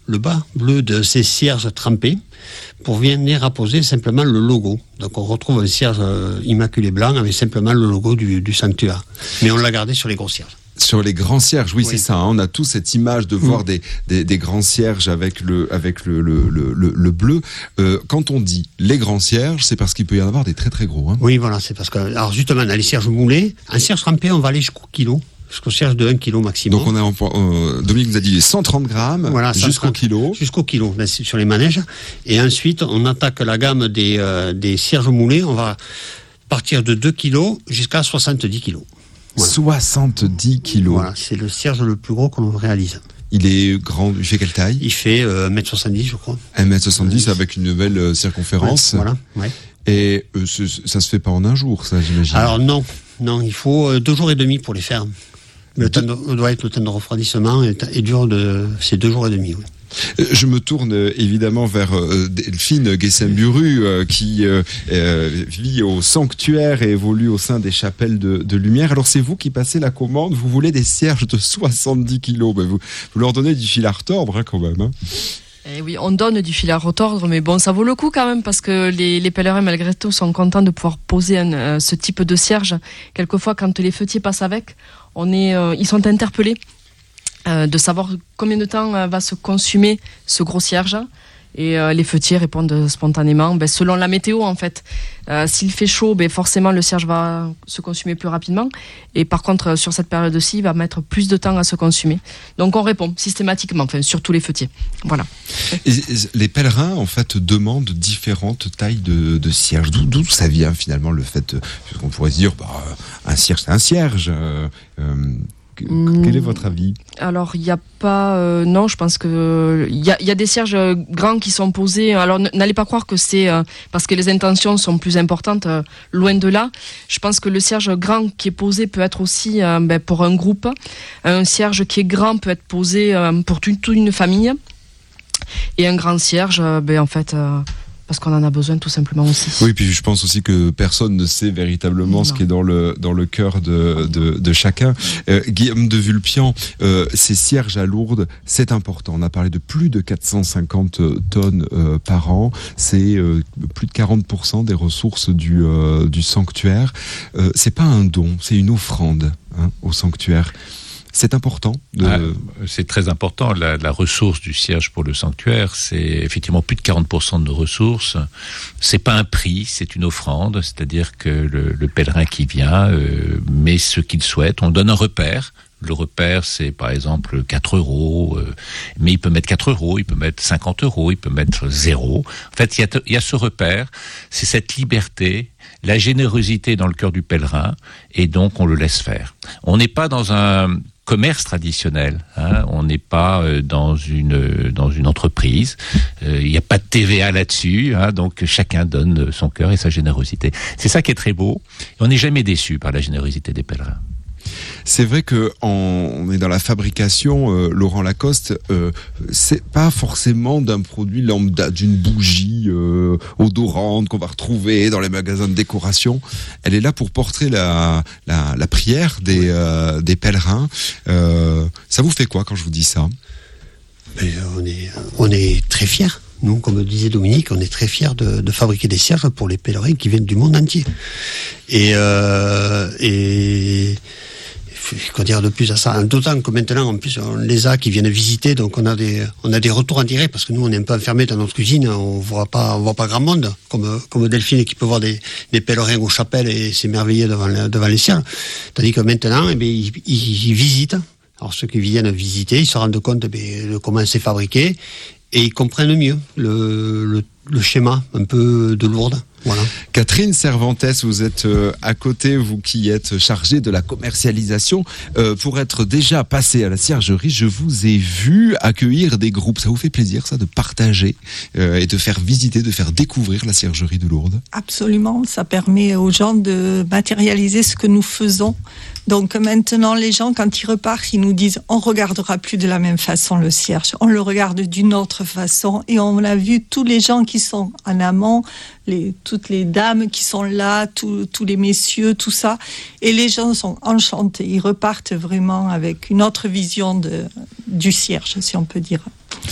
[SPEAKER 8] le bas bleu de ces cierges trempés pour venir apposer simplement le logo. Donc on retrouve un cierge euh, immaculé blanc avec simplement le logo du, du sanctuaire. Mais on l'a gardé sur les gros cierges.
[SPEAKER 9] Sur les grands cierges, oui, oui. c'est ça. Hein, on a tous cette image de voir mmh. des, des, des grands cierges avec le, avec le, le, le, le, le bleu. Euh, quand on dit les grands cierges, c'est parce qu'il peut y en avoir des très très gros. Hein.
[SPEAKER 8] Oui, voilà, c'est parce que, alors justement, dans les cierges moulés, un cierge trempé, on va aller jusqu'au kilo. Jusqu'au cierge de un kilo maximum.
[SPEAKER 9] Donc on a, euh, Dominique nous a dit cent trente grammes voilà, jusqu'au kilo.
[SPEAKER 8] Jusqu'au kilo sur les manèges. Et ensuite, on attaque la gamme des, euh, des cierges moulés. On va partir de deux kilos jusqu'à soixante-dix kilos.
[SPEAKER 9] Voilà. soixante-dix kilos.
[SPEAKER 8] Voilà, c'est le cierge le plus gros qu'on réalise.
[SPEAKER 9] Il est grand, il fait quelle taille ?
[SPEAKER 8] Il fait euh, un mètre soixante-dix, je crois.
[SPEAKER 9] un mètre soixante-dix avec une belle euh, circonférence.
[SPEAKER 8] Ouais, voilà, ouais.
[SPEAKER 9] Et euh, ce, ça se fait pas en un jour, ça, j'imagine.
[SPEAKER 8] Alors non, non, il faut euh, deux jours et demi pour les faire. Le temps de, doit être le temps de refroidissement et, et dure de, c'est deux jours et demi, oui.
[SPEAKER 9] Je me tourne évidemment vers euh, Delphine Guessemburu euh, qui euh, euh, vit au sanctuaire et évolue au sein des chapelles de, de lumière. Alors c'est vous qui passez la commande, vous voulez des cierges de soixante-dix kilos, ben vous, vous leur donnez du fil à retordre hein, quand même. Hein.
[SPEAKER 11] Eh oui, on donne du fil à retordre, mais bon, ça vaut le coup quand même parce que les, les pèlerins malgré tout sont contents de pouvoir poser un, euh, ce type de cierge. Quelquefois, quand les fêtiers passent avec, on est, euh, ils sont interpellés. Euh, de savoir combien de temps euh, va se consumer ce gros cierge et euh, les fêtiers répondent spontanément ben, selon la météo en fait. Euh, s'il fait chaud, ben, forcément le cierge va se consumer plus rapidement et par contre sur cette période-ci il va mettre plus de temps à se consumer. Donc on répond systématiquement, enfin sur tous les fêtiers. Voilà.
[SPEAKER 9] Et, et, les pèlerins en fait demandent différentes tailles de, de cierges. D'où, d'où ça vient finalement le fait qu'on pourrait se dire bah, un cierge c'est un cierge euh, euh, Quel est votre avis ?
[SPEAKER 11] Alors, il n'y a pas... Euh, non, je pense que... Il y a, y a des cierges grands qui sont posés. Alors, n'allez pas croire que c'est... Euh, parce que les intentions sont plus importantes, euh, loin de là. Je pense que le cierge grand qui est posé peut être aussi euh, ben, pour un groupe. Un cierge qui est grand peut être posé euh, pour toute, toute une famille. Et un grand cierge, euh, ben, en fait... Euh, parce qu'on en a besoin tout simplement aussi.
[SPEAKER 9] Oui, puis je pense aussi que personne ne sait véritablement non. ce qui est dans le dans le cœur de de, de chacun. Euh, Guillaume de Vulpian, euh, ces cierges à Lourdes, c'est important. On a parlé de plus de quatre cent cinquante tonnes euh, par an. C'est euh, plus de quarante pour cent des ressources du euh, du sanctuaire. Euh, c'est pas un don, c'est une offrande hein, au sanctuaire. C'est important. De...
[SPEAKER 7] Ah, c'est très important. La, la ressource du cierge pour le sanctuaire, c'est effectivement plus de quarante pour cent de nos ressources. C'est pas un prix, c'est une offrande. C'est-à-dire que le, le pèlerin qui vient euh, met ce qu'il souhaite. On donne un repère. Le repère, c'est par exemple quatre euros, euh, mais il peut mettre quatre euros, il peut mettre cinquante euros, il peut mettre zéro. En fait, il y a, il y a ce repère, c'est cette liberté, la générosité dans le cœur du pèlerin, et donc on le laisse faire. On n'est pas dans un commerce traditionnel, hein, on n'est pas euh, dans une dans une entreprise, euh, il n'y a pas de T V A là-dessus, hein, donc chacun donne son cœur et sa générosité. C'est ça qui est très beau, et on n'est jamais déçu par la générosité des pèlerins.
[SPEAKER 9] C'est vrai que en, on est dans la fabrication, euh, Laurent Lacoste, euh, c'est pas forcément d'un produit lambda, d'une bougie euh, odorante qu'on va retrouver dans les magasins de décoration. Elle est là pour porter la la, la prière des euh, des pèlerins. Euh, ça vous fait quoi quand je vous dis ça ?
[SPEAKER 8] Mais on est on est très fiers. Nous, comme disait Dominique, on est très fiers de, de fabriquer des cierges pour les pèlerins qui viennent du monde entier. Et euh, et quoi dire de plus à ça, d'autant que maintenant en plus on les a qui viennent visiter, donc on a des on a des retours en direct parce que nous on est un peu enfermés dans notre cuisine, on voit pas on voit pas grand monde comme comme Delphine qui peut voir des, des pèlerins aux chapelles et s'émerveiller devant devant les cierges, tandis que maintenant eh bien, ils, ils, ils visitent. Alors ceux qui viennent visiter, ils se rendent compte eh bien, de comment c'est fabriqué et ils comprennent mieux le, le le schéma un peu de Lourdes. Voilà.
[SPEAKER 9] Catherine Cervantes, vous êtes euh, à côté, vous qui êtes chargée de la commercialisation. Euh, pour être déjà passé à la ciergerie, je vous ai vu accueillir des groupes. Ça vous fait plaisir, ça, de partager euh, et de faire visiter, de faire découvrir la ciergerie de Lourdes ?
[SPEAKER 12] Absolument, ça permet aux gens de matérialiser ce que nous faisons. Donc maintenant, les gens, quand ils repartent, ils nous disent on regardera plus de la même façon le cierge, on le regarde d'une autre façon. Et on a vu tous les gens qui sont en amont, les, toutes les dames qui sont là, tous, tous les messieurs, tout ça. Et les gens sont enchantés. Ils repartent vraiment avec une autre vision de, du cierge, si on peut dire.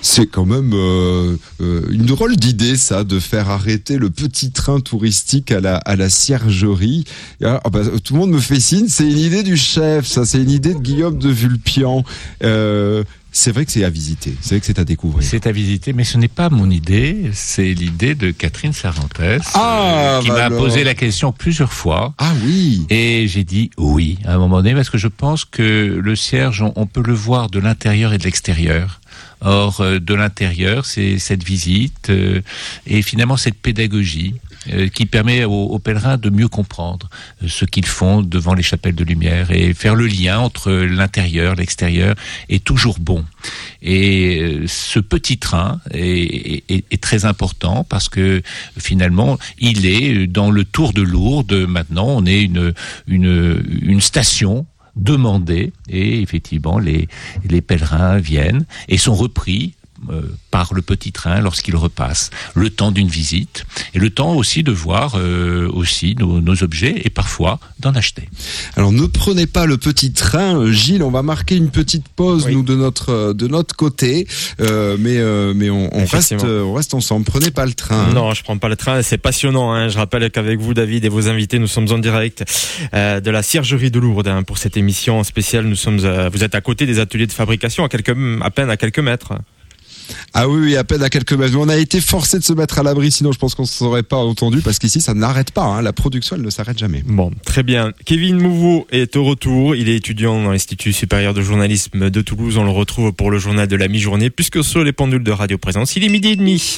[SPEAKER 9] C'est quand même euh, euh, une drôle d'idée, ça, de faire arrêter le petit train touristique à la, à la Ciergerie. Ah, bah, tout le monde me fait signe, c'est une idée du chef, ça, c'est une idée de Guillaume de Vulpian. Euh, c'est vrai que c'est à visiter, c'est vrai que c'est à découvrir.
[SPEAKER 7] C'est à visiter, mais ce n'est pas mon idée, c'est l'idée de Catherine Cervantes,
[SPEAKER 9] ah,
[SPEAKER 7] euh, qui
[SPEAKER 9] bah
[SPEAKER 7] m'a
[SPEAKER 9] alors.
[SPEAKER 7] posé la question plusieurs fois.
[SPEAKER 9] Ah oui.
[SPEAKER 7] Et j'ai dit oui, à un moment donné, parce que je pense que le cierge, on, on peut le voir de l'intérieur et de l'extérieur. Or, euh, de l'intérieur, c'est cette visite euh, et finalement cette pédagogie euh, qui permet aux, aux pèlerins de mieux comprendre euh, ce qu'ils font devant les chapelles de lumière et faire le lien entre l'intérieur, l'extérieur est toujours bon. Et euh, ce petit train est, est, est très important parce que finalement, il est dans le Tour de Lourdes. Maintenant, on est une, une, une station demandés et effectivement les, les pèlerins viennent et sont repris euh, par le petit train lorsqu'ils repassent, le temps d'une visite et le temps aussi de voir euh, aussi nos, nos objets et parfois d'en acheter.
[SPEAKER 9] Alors ne prenez pas le petit train, Gilles, on va marquer une petite pause oui. nous de notre de notre côté, euh, mais euh, mais on, on reste on reste ensemble. Prenez pas le train.
[SPEAKER 3] Non, hein. Je prends pas le train. C'est passionnant. Hein. Je rappelle qu'avec vous, David, et vos invités, nous sommes en direct euh, de la Ciergerie de Lourdes hein, pour cette émission spéciale. Nous sommes, euh, vous êtes à côté des ateliers de fabrication, à quelques à peine à quelques mètres.
[SPEAKER 9] Ah oui, oui, à peine à quelques mètres. On a été forcé de se mettre à l'abri, sinon je pense qu'on ne s'aurait pas entendu, parce qu'ici ça n'arrête pas, hein. La production elle ne s'arrête jamais.
[SPEAKER 3] Bon, très bien. Kevin Mouveau est au retour, il est étudiant dans l'Institut supérieur de journalisme de Toulouse, on le retrouve pour le journal de la mi-journée, puisque sur les pendules de Radio Présence, il est midi et demi.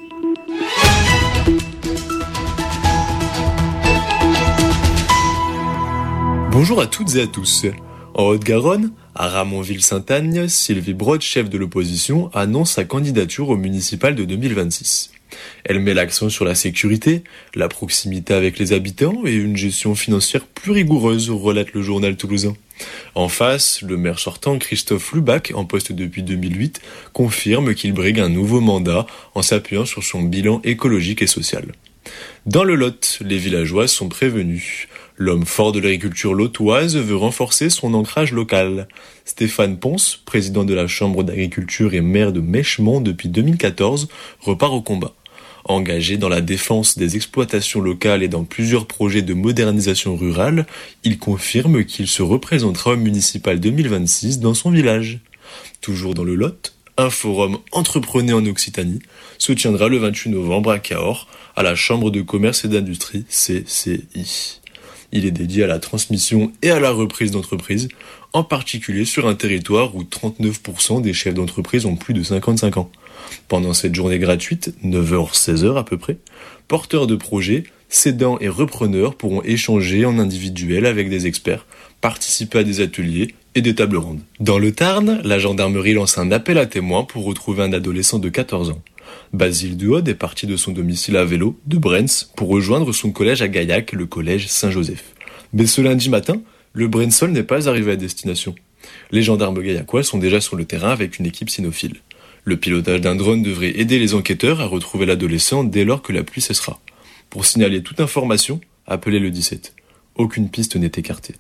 [SPEAKER 5] Bonjour à toutes et à tous. En Haute-Garonne, à Ramonville-Saint-Agne, Sylvie Brod, chef de l'opposition, annonce sa candidature au municipal de deux mille vingt-six. Elle met l'accent sur la sécurité, la proximité avec les habitants et une gestion financière plus rigoureuse, relate le journal toulousain. En face, le maire sortant, Christophe Lubac, en poste depuis deux mille huit, confirme qu'il brigue un nouveau mandat en s'appuyant sur son bilan écologique et social. Dans le Lot, les villageois sont prévenus. L'homme fort de l'agriculture lotoise veut renforcer son ancrage local. Stéphane Ponce, président de la Chambre d'agriculture et maire de Mèchemont depuis deux mille quatorze, repart au combat. Engagé dans la défense des exploitations locales et dans plusieurs projets de modernisation rurale, il confirme qu'il se représentera au municipal deux mille vingt-six dans son village. Toujours dans le Lot, un forum Entreprenez en Occitanie se tiendra le vingt-huit novembre à Cahors, à la Chambre de commerce et d'industrie C C I. Il est dédié à la transmission et à la reprise d'entreprises, en particulier sur un territoire où trente-neuf pour cent des chefs d'entreprise ont plus de cinquante-cinq ans. Pendant cette journée gratuite, neuf heures seize heures à peu près, porteurs de projets, cédants et repreneurs pourront échanger en individuel avec des experts, participer à des ateliers et des tables rondes. Dans le Tarn, la gendarmerie lance un appel à témoins pour retrouver un adolescent de quatorze ans. Basile Duhode est parti de son domicile à vélo, de Brens, pour rejoindre son collège à Gaillac, le collège Saint-Joseph. Mais ce lundi matin, le Brensol n'est pas arrivé à destination. Les gendarmes gaillacois sont déjà sur le terrain avec une équipe cynophile. Le pilotage d'un drone devrait aider les enquêteurs à retrouver l'adolescent dès lors que la pluie cessera. Pour signaler toute information, appelez le dix-sept. Aucune piste n'est écartée.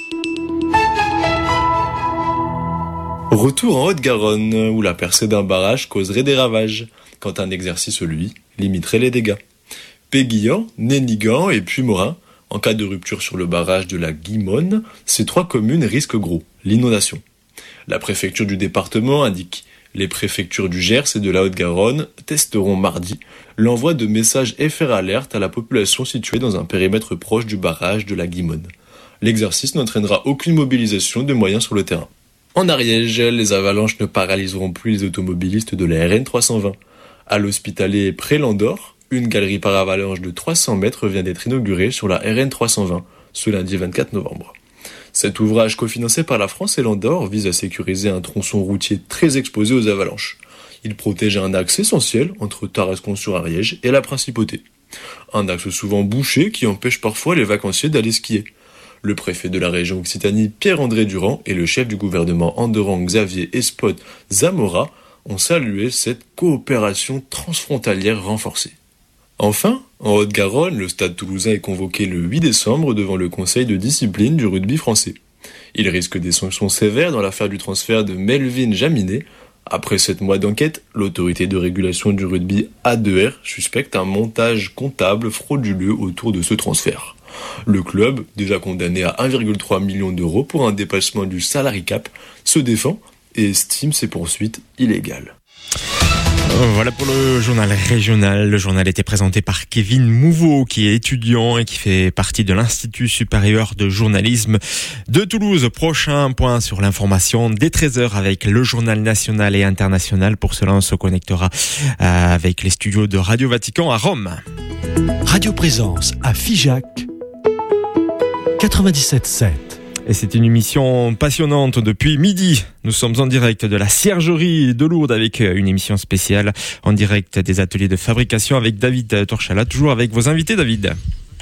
[SPEAKER 5] Retour en Haute-Garonne, où la percée d'un barrage causerait des ravages, quand un exercice, lui, limiterait les dégâts. Péguillan, Nénigan et Puymorin, en cas de rupture sur le barrage de la Guimone, ces trois communes risquent gros, l'inondation. La préfecture du département indique « Les préfectures du Gers et de la Haute-Garonne testeront mardi l'envoi de messages F R Alert à la population située dans un périmètre proche du barrage de la Guimone. L'exercice n'entraînera aucune mobilisation de moyens sur le terrain. » En Ariège, les avalanches ne paralyseront plus les automobilistes de la R N trois cent vingt. À l'hospitalier Pré-Landor, une galerie par avalanche de trois cents mètres vient d'être inaugurée sur la R N trois cent vingt, ce lundi vingt-quatre novembre. Cet ouvrage cofinancé par la France et Landor vise à sécuriser un tronçon routier très exposé aux avalanches. Il protège un axe essentiel entre Tarascon-sur-Ariège et la Principauté. Un axe souvent bouché qui empêche parfois les vacanciers d'aller skier. Le préfet de la région Occitanie, Pierre-André Durand, et le chef du gouvernement andorran, Xavier Espot Zamora, ont salué cette coopération transfrontalière renforcée. Enfin, en Haute-Garonne, le Stade toulousain est convoqué le huit décembre devant le conseil de discipline du rugby français. Il risque des sanctions sévères dans l'affaire du transfert de Melvin Jaminet Après sept mois d'enquête, l'autorité de régulation du rugby A deux R suspecte un montage comptable frauduleux autour de ce transfert. Le club, déjà condamné à un virgule trois million d'euros pour un dépassement du salary cap, se défend et estime ces poursuites illégales.
[SPEAKER 3] Voilà pour le journal régional. Le journal était présenté par Kevin Mouveau, qui est étudiant et qui fait partie de l'Institut supérieur de journalisme de Toulouse. Prochain point sur l'information dès treize heures avec le journal national et international. Pour cela, on se connectera avec les studios de Radio Vatican à Rome.
[SPEAKER 2] Radio Présence à Figeac, quatre-vingt-dix-sept sept.
[SPEAKER 3] Et c'est une émission passionnante depuis midi. Nous sommes en direct de la Ciergerie de Lourdes avec une émission spéciale en direct des ateliers de fabrication avec David Torchala. Toujours avec vos invités, David.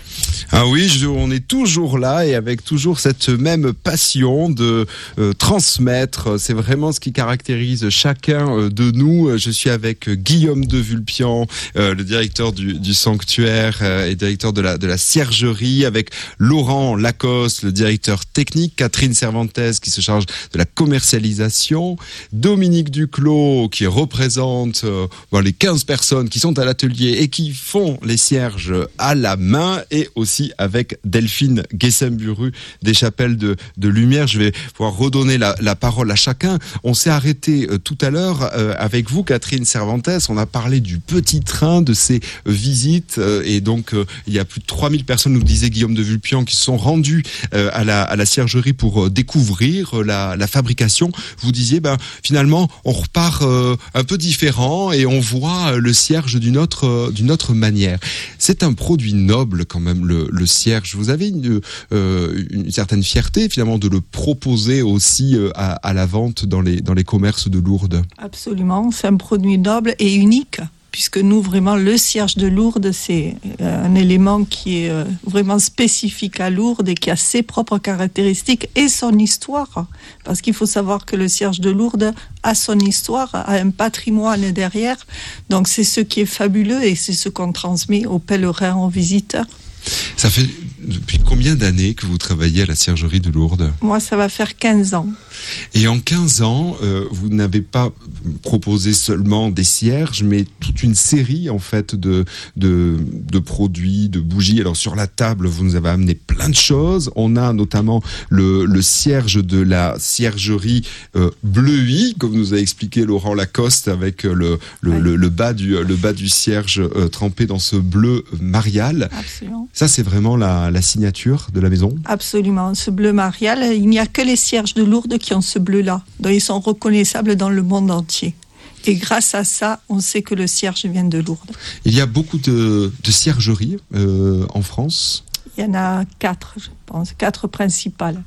[SPEAKER 9] Ah oui, je, on est toujours là et avec toujours cette même passion de euh, transmettre. C'est vraiment ce qui caractérise chacun euh, de nous. Je suis avec Guillaume de Vulpian, euh, le directeur du, du sanctuaire euh, et directeur de la, de la Ciergerie, avec Laurent Lacoste, le directeur technique, Catherine Cervantes qui se charge de la commercialisation, Dominique Duclos qui représente euh, bon, les quinze personnes qui sont à l'atelier et qui font les cierges à la main, et aussi avec Delphine Guessemburu des Chapelles de, de Lumière. Je vais pouvoir redonner la, la parole à chacun. On s'est arrêté euh, tout à l'heure euh, avec vous, Catherine Cervantes. On a parlé du petit train, de ces euh, visites. Euh, et donc, euh, il y a plus de trois mille personnes, nous disait Guillaume de Vulpian, qui se sont rendues euh, à, la, à la Ciergerie pour euh, découvrir euh, la, la fabrication. Vous disiez, ben, finalement, on repart euh, un peu différent et on voit euh, le cierge d'une autre, euh, d'une autre manière. C'est un produit noble quand même, le, le cierge. Vous avez une, euh, une certaine fierté finalement de le proposer aussi euh, à, à la vente dans les, dans les commerces de Lourdes.
[SPEAKER 12] Absolument, c'est un produit noble et unique, puisque nous, vraiment, le cierge de Lourdes, c'est un élément qui est vraiment spécifique à Lourdes et qui a ses propres caractéristiques et son histoire. Parce qu'il faut savoir que le cierge de Lourdes a son histoire, a un patrimoine derrière. Donc c'est ce qui est fabuleux et c'est ce qu'on transmet aux pèlerins, aux visiteurs.
[SPEAKER 9] Ça fait depuis combien d'années que vous travaillez à la Ciergerie de Lourdes ?
[SPEAKER 12] Moi, ça va faire quinze ans.
[SPEAKER 9] Et en quinze ans, euh, vous n'avez pas proposé seulement des cierges, mais toute une série en fait de, de, de produits, de bougies. Alors sur la table, vous nous avez amené plein de choses. On a notamment le, le cierge de la Ciergerie euh, Bleuy, comme nous a expliqué Laurent Lacoste, avec le, le, ouais. le, le, bas, du, le bas du cierge euh, trempé dans ce bleu marial.
[SPEAKER 12] Absolument.
[SPEAKER 9] Ça, c'est vraiment la, la signature de la maison ?
[SPEAKER 12] Absolument. Ce bleu marial, il n'y a que les cierges de Lourdes qui ont ce bleu-là. Donc ils sont reconnaissables dans le monde entier. Et grâce à ça, on sait que le cierge vient de Lourdes.
[SPEAKER 9] Il y a beaucoup de, de ciergeries euh, en France ?
[SPEAKER 12] Il y en a quatre, je pense. Quatre principales.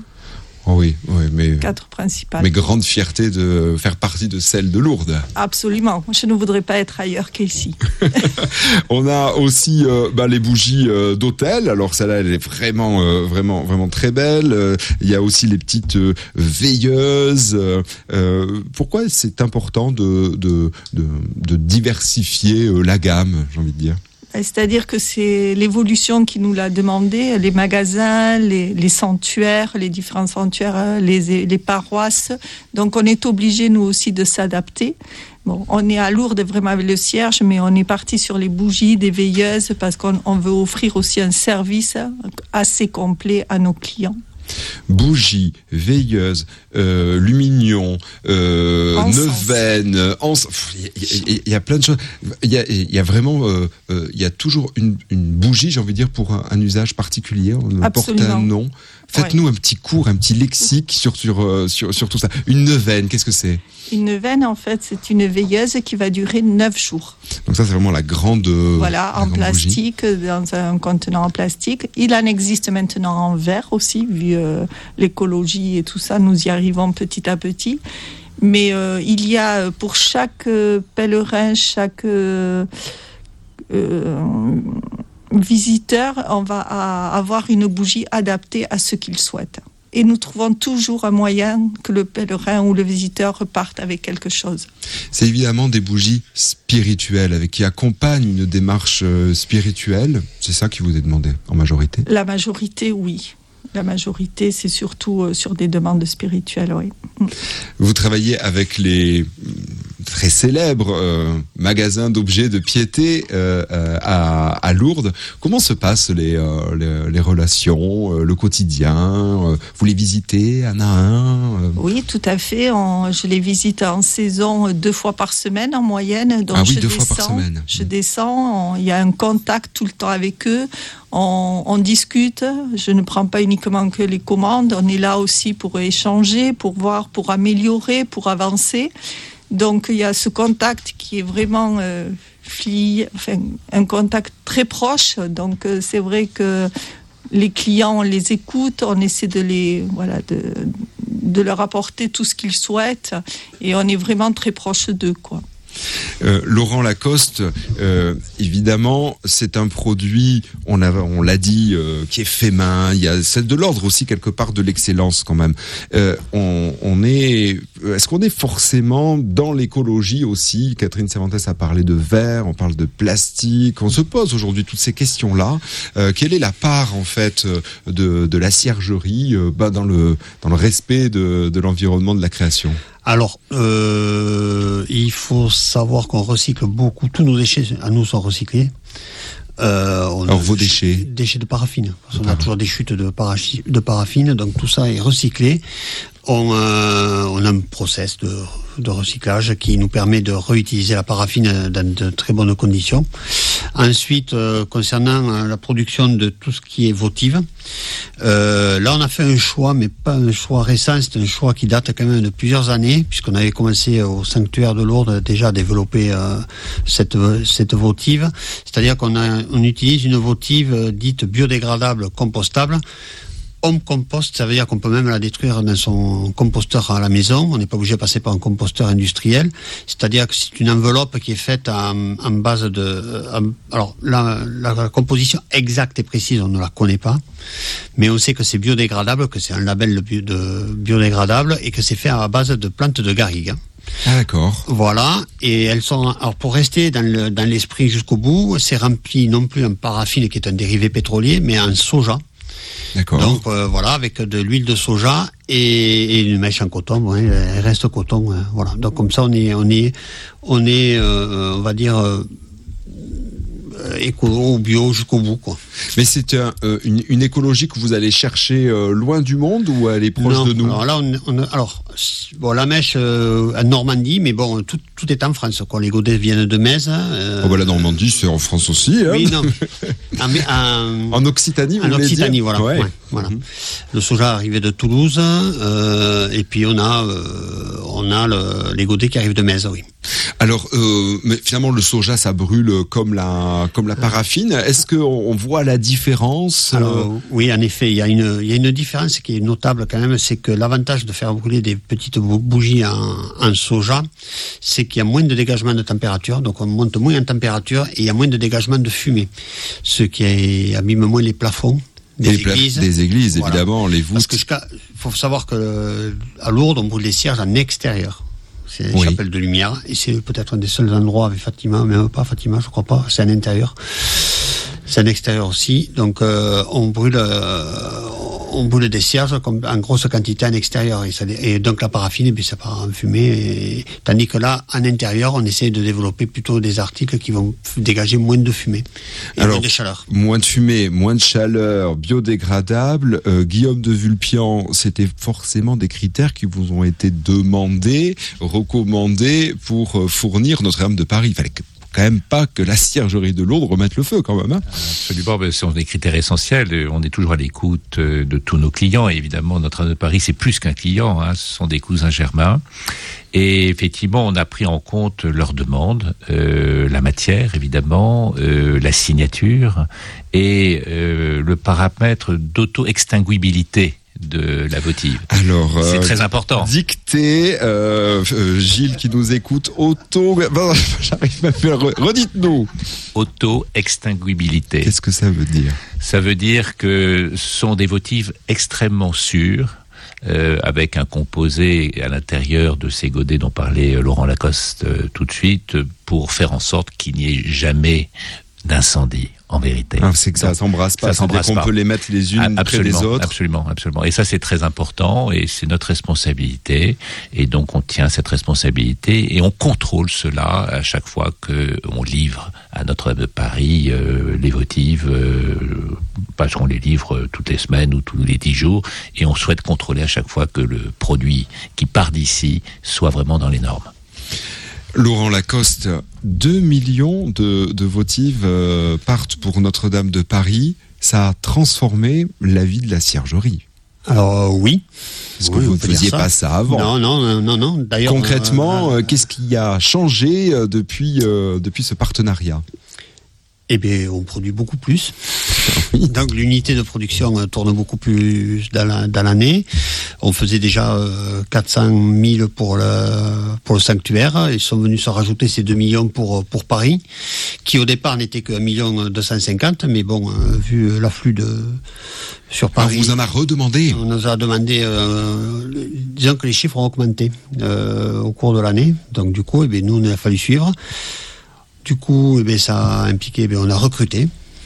[SPEAKER 9] Oh oui, oui, mais,
[SPEAKER 12] quatre principales.
[SPEAKER 9] Mais grande fierté de faire partie de celle de Lourdes.
[SPEAKER 12] Absolument. Je ne voudrais pas être ailleurs qu'ici.
[SPEAKER 9] On a aussi euh, bah, les bougies euh, d'hôtel. Alors celle-là, elle est vraiment, euh, vraiment, vraiment très belle. Euh, il y a aussi les petites euh, veilleuses. Euh, pourquoi c'est important de, de, de, de diversifier euh, la gamme, j'ai envie de dire ?
[SPEAKER 12] C'est-à-dire que c'est l'évolution qui nous l'a demandé, les magasins, les, les sanctuaires, les différents sanctuaires, les, les paroisses. Donc on est obligé nous aussi de s'adapter. Bon, on est à Lourdes vraiment avec le cierge, mais on est parti sur les bougies, des veilleuses, parce qu'on on veut offrir aussi un service assez complet à nos clients.
[SPEAKER 9] Bougies, veilleuses, euh, lumignon, euh, neuvaine, il y, y a plein de choses. Il y a, y a vraiment, il euh, euh, y a toujours une, une bougie, j'ai envie de dire, pour un, un usage particulier. On apporte un nom. Faites-nous ouais. un petit cours, un petit lexique sur, sur, euh, sur, sur tout ça. Une neuvaine, qu'est-ce que c'est ?
[SPEAKER 12] Une neuvaine, en fait, c'est une veilleuse qui va durer neuf jours.
[SPEAKER 9] Donc ça, c'est vraiment la grande
[SPEAKER 12] Voilà, la en grande plastique, bougie. Dans un contenant en plastique. Il en existe maintenant en verre aussi, vu euh, l'écologie et tout ça. Nous y arrivons petit à petit. Mais euh, il y a pour chaque euh, pèlerin, chaque... Euh, euh, visiteur, on va avoir une bougie adaptée à ce qu'il souhaite. Et nous trouvons toujours un moyen que le pèlerin ou le visiteur reparte avec quelque chose.
[SPEAKER 9] C'est évidemment des bougies spirituelles, avec qui accompagnent une démarche spirituelle. C'est ça qui vous est demandé en majorité ?
[SPEAKER 12] La majorité, oui. La majorité, c'est surtout euh, sur des demandes spirituelles, oui.
[SPEAKER 9] Vous travaillez avec les très célèbres euh, magasins d'objets de piété euh, euh, à, à Lourdes. Comment se passent les, euh, les, les relations, euh, le quotidien euh, Vous les visitez un à un euh...
[SPEAKER 12] Oui, tout à fait. On, je les visite en saison deux fois par semaine en moyenne. Donc
[SPEAKER 9] ah oui,
[SPEAKER 12] je
[SPEAKER 9] deux
[SPEAKER 12] descends,
[SPEAKER 9] fois par semaine.
[SPEAKER 12] Je descends, il y a un contact tout le temps avec eux. On, on discute. Je ne prends pas uniquement que les commandes. On est là aussi pour échanger, pour voir, pour améliorer, pour avancer. Donc il y a ce contact qui est vraiment euh, fli... enfin, un contact très proche. Donc euh, c'est vrai que les clients, on les écoute, on essaie de les voilà de, de leur apporter tout ce qu'ils souhaitent et on est vraiment très proche d'eux, quoi.
[SPEAKER 9] Euh, Laurent Lacoste, euh, évidemment, c'est un produit, on, a, on l'a dit, euh, qui est fait main. Il y a c'est de l'ordre aussi quelque part de l'excellence quand même. Euh, on, on est, est-ce qu'on est forcément dans l'écologie aussi? Catherine Cervantes a parlé de verre, on parle de plastique. On se pose aujourd'hui toutes ces questions-là. Euh, quelle est la part en fait de, de la ciergerie euh, bah, dans le dans le respect de, de l'environnement, de la création?
[SPEAKER 8] Alors, euh, il faut savoir qu'on recycle beaucoup. Tous nos déchets à nous sont recyclés. Euh, on
[SPEAKER 9] Alors
[SPEAKER 8] a
[SPEAKER 9] vos déchets
[SPEAKER 8] Déchets de paraffine. Parce qu'on a toujours des chutes de, parachi- de paraffine, donc tout ça est recyclé. On, euh, on a un process de, de recyclage qui nous permet de réutiliser la paraffine dans de très bonnes conditions. Ensuite, euh, concernant euh, la production de tout ce qui est votive, euh, là on a fait un choix, mais pas un choix récent, c'est un choix qui date quand même de plusieurs années, puisqu'on avait commencé au sanctuaire de Lourdes déjà à développer euh, cette, cette votive. C'est-à-dire qu'on a, on utilise une votive dite biodégradable compostable. Home compost, ça veut dire qu'on peut même la détruire dans son composteur à la maison. On n'est pas obligé de passer par un composteur industriel. C'est-à-dire que c'est une enveloppe qui est faite en, en base de... En, alors, la, la, la composition exacte et précise, on ne la connaît pas. Mais on sait que c'est biodégradable, que c'est un label de, bio, de biodégradable et que c'est fait à base de plantes de garrigue.
[SPEAKER 9] Ah d'accord.
[SPEAKER 8] Voilà, et elles sont... Alors pour rester dans, le, dans l'esprit jusqu'au bout, c'est rempli non plus en paraffine qui est un dérivé pétrolier, mais en soja.
[SPEAKER 9] D'accord.
[SPEAKER 8] Donc euh, voilà, avec de l'huile de soja et, et une mèche en coton, bon, hein, elle reste coton, hein, voilà. Donc comme ça, on est, on est, on est, euh, on va dire euh, écolo ou bio jusqu'au bout, quoi.
[SPEAKER 9] Mais c'est un, euh, une, une écologie que vous allez chercher euh, loin du monde ou elle est proche
[SPEAKER 8] non,
[SPEAKER 9] de nous?
[SPEAKER 8] Alors là, on, on, alors bon, la mèche euh, en Normandie, mais bon, tout, tout est en France, quoi. Les godets viennent de Metz. Euh,
[SPEAKER 9] oh bah la Normandie, c'est en France aussi. Hein.
[SPEAKER 8] Oui, non. en, en,
[SPEAKER 9] en Occitanie, vous
[SPEAKER 8] En
[SPEAKER 9] voulez
[SPEAKER 8] Occitanie,
[SPEAKER 9] dire
[SPEAKER 8] voilà.
[SPEAKER 9] ouais.
[SPEAKER 8] Ouais, voilà.
[SPEAKER 9] Mm-hmm.
[SPEAKER 8] Le soja arrivé de Toulouse, euh, et puis on a, euh, on a le, les godets qui arrivent de Metz, oui.
[SPEAKER 9] Alors, euh, mais finalement, le soja, ça brûle comme la, comme la paraffine. Est-ce qu'on on voit la différence?
[SPEAKER 8] Alors, oui, en effet, il y a une, il y a une différence qui est notable quand même, c'est que l'avantage de faire brûler des petites bougies en, en soja, c'est qu'il y a moins de dégagement de température, donc on monte moins en température et il y a moins de dégagement de fumée, ce qui est, abîme moins les plafonds. Des
[SPEAKER 9] les
[SPEAKER 8] églises,
[SPEAKER 9] plaf- des églises
[SPEAKER 8] voilà.
[SPEAKER 9] Évidemment, les voûtes.
[SPEAKER 8] Parce que jusqu'à, faut savoir que à Lourdes, on brûle les cierges en extérieur. C'est une
[SPEAKER 9] oui.
[SPEAKER 8] chapelle de lumière, et c'est peut-être un des seuls endroits avec Fatima, même pas Fatima, je crois pas, c'est un intérieur. C'est un extérieur aussi, donc euh, on brûle, euh, on brûle des cierges comme en grosse quantité en extérieur, et, ça, et donc la paraffine, et puis ça part en fumée, et, tandis que là, en intérieur, on essaie de développer plutôt des articles qui vont dégager moins de fumée, et
[SPEAKER 9] Alors,
[SPEAKER 8] moins de chaleur.
[SPEAKER 9] Moins de fumée, moins de chaleur, biodégradable. Euh, Guillaume de Vulpian, c'était forcément des critères qui vous ont été demandés, recommandés pour fournir Notre-Dame de Paris. Il fallait que quand même pas que la ciergerie de Lourdes remette le feu quand même. Hein.
[SPEAKER 7] Absolument, ben, ce sont des critères essentiels. On est toujours à l'écoute de tous nos clients. Et évidemment, Notre-Dame de Paris, c'est plus qu'un client. Hein. Ce sont des cousins germains. Et effectivement, on a pris en compte leurs demandes, euh, la matière, évidemment, euh, la signature et euh, le paramètre d'auto-extinguibilité de la votive.
[SPEAKER 9] Alors,
[SPEAKER 7] c'est
[SPEAKER 9] euh,
[SPEAKER 7] très important.
[SPEAKER 9] Dictée, euh, euh, Gilles qui nous écoute, auto, bon, j'arrive même plus à re... redites-nous.
[SPEAKER 7] Auto-extinguibilité.
[SPEAKER 9] Qu'est-ce que ça veut dire?
[SPEAKER 7] Ça veut dire que ce sont des votives extrêmement sûres, euh, avec un composé à l'intérieur de ces godets dont parlait Laurent Lacoste euh, tout de suite, pour faire en sorte qu'il n'y ait jamais d'incendie, en vérité.
[SPEAKER 9] Ah, c'est que ça s'embrasse pas,
[SPEAKER 7] ça s'embrasse
[SPEAKER 9] c'est-à-dire qu'on
[SPEAKER 7] pas.
[SPEAKER 9] peut les mettre les unes
[SPEAKER 7] Ah,
[SPEAKER 9] près des autres.
[SPEAKER 7] Absolument, absolument. Et ça, c'est très important, et c'est notre responsabilité. Et donc, on tient cette responsabilité, et on contrôle cela à chaque fois qu'on livre à Notre-Dame de Paris euh, les votives, euh, parce qu'on les livre toutes les semaines ou tous les dix jours, et on souhaite contrôler à chaque fois que le produit qui part d'ici soit vraiment dans les normes.
[SPEAKER 9] Laurent Lacoste, deux millions de, de votives euh, partent pour Notre-Dame de Paris. Ça a transformé la vie de la ciergerie.
[SPEAKER 8] Alors oui.
[SPEAKER 9] Parce
[SPEAKER 8] oui,
[SPEAKER 9] que vous
[SPEAKER 8] on
[SPEAKER 9] ne
[SPEAKER 8] peut dire
[SPEAKER 9] faisiez
[SPEAKER 8] ça.
[SPEAKER 9] pas ça avant.
[SPEAKER 8] Non, non, non, non. D'ailleurs,
[SPEAKER 9] concrètement,
[SPEAKER 8] euh,
[SPEAKER 9] euh, qu'est-ce qui a changé euh, depuis, euh, depuis ce partenariat ?
[SPEAKER 8] Eh bien, on produit beaucoup plus. Donc, l'unité de production euh, tourne beaucoup plus dans, la, dans l'année. On faisait déjà euh, quatre cent mille pour le, pour le sanctuaire. Ils sont venus se rajouter ces deux millions pour, pour Paris, qui au départ n'était qu'un million deux cent cinquante. Mais bon, euh, vu l'afflux de, sur Paris.
[SPEAKER 9] On vous en a redemandé.
[SPEAKER 8] On nous a demandé, euh, disons que les chiffres ont augmenté euh, au cours de l'année. Donc, du coup, eh bien, nous, il a fallu suivre. Du coup, eh bien, ça a impliqué, eh bien, on a recruté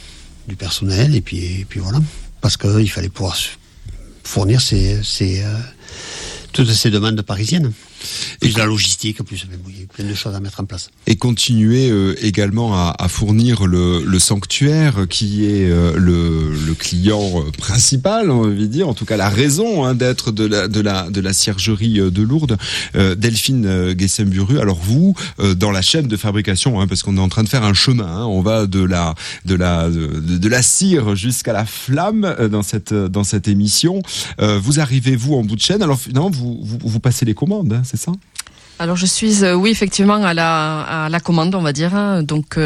[SPEAKER 8] du personnel, et puis, et puis voilà, parce qu'il fallait pouvoir fournir ces, ces, euh, toutes ces demandes parisiennes. Plus de la logistique, plus il y a plein de choses à mettre en place.
[SPEAKER 9] Et continuer euh, également à, à fournir le, le sanctuaire qui est euh, le, le client euh, principal, on veut dire, en tout cas la raison hein, d'être de la, de, la, de la ciergerie euh, de Lourdes. Euh, Delphine euh, Guessemburu, alors vous, euh, dans la chaîne de fabrication, hein, parce qu'on est en train de faire un chemin, hein, on va de la, de la, de, de la cire jusqu'à la flamme euh, dans, cette, dans cette émission. Euh, vous arrivez, vous, en bout de chaîne, alors finalement, vous, vous, vous passez les commandes, hein, c'est ça ?
[SPEAKER 11] Alors je suis, euh, oui, effectivement, à la, à la commande, on va dire. Donc,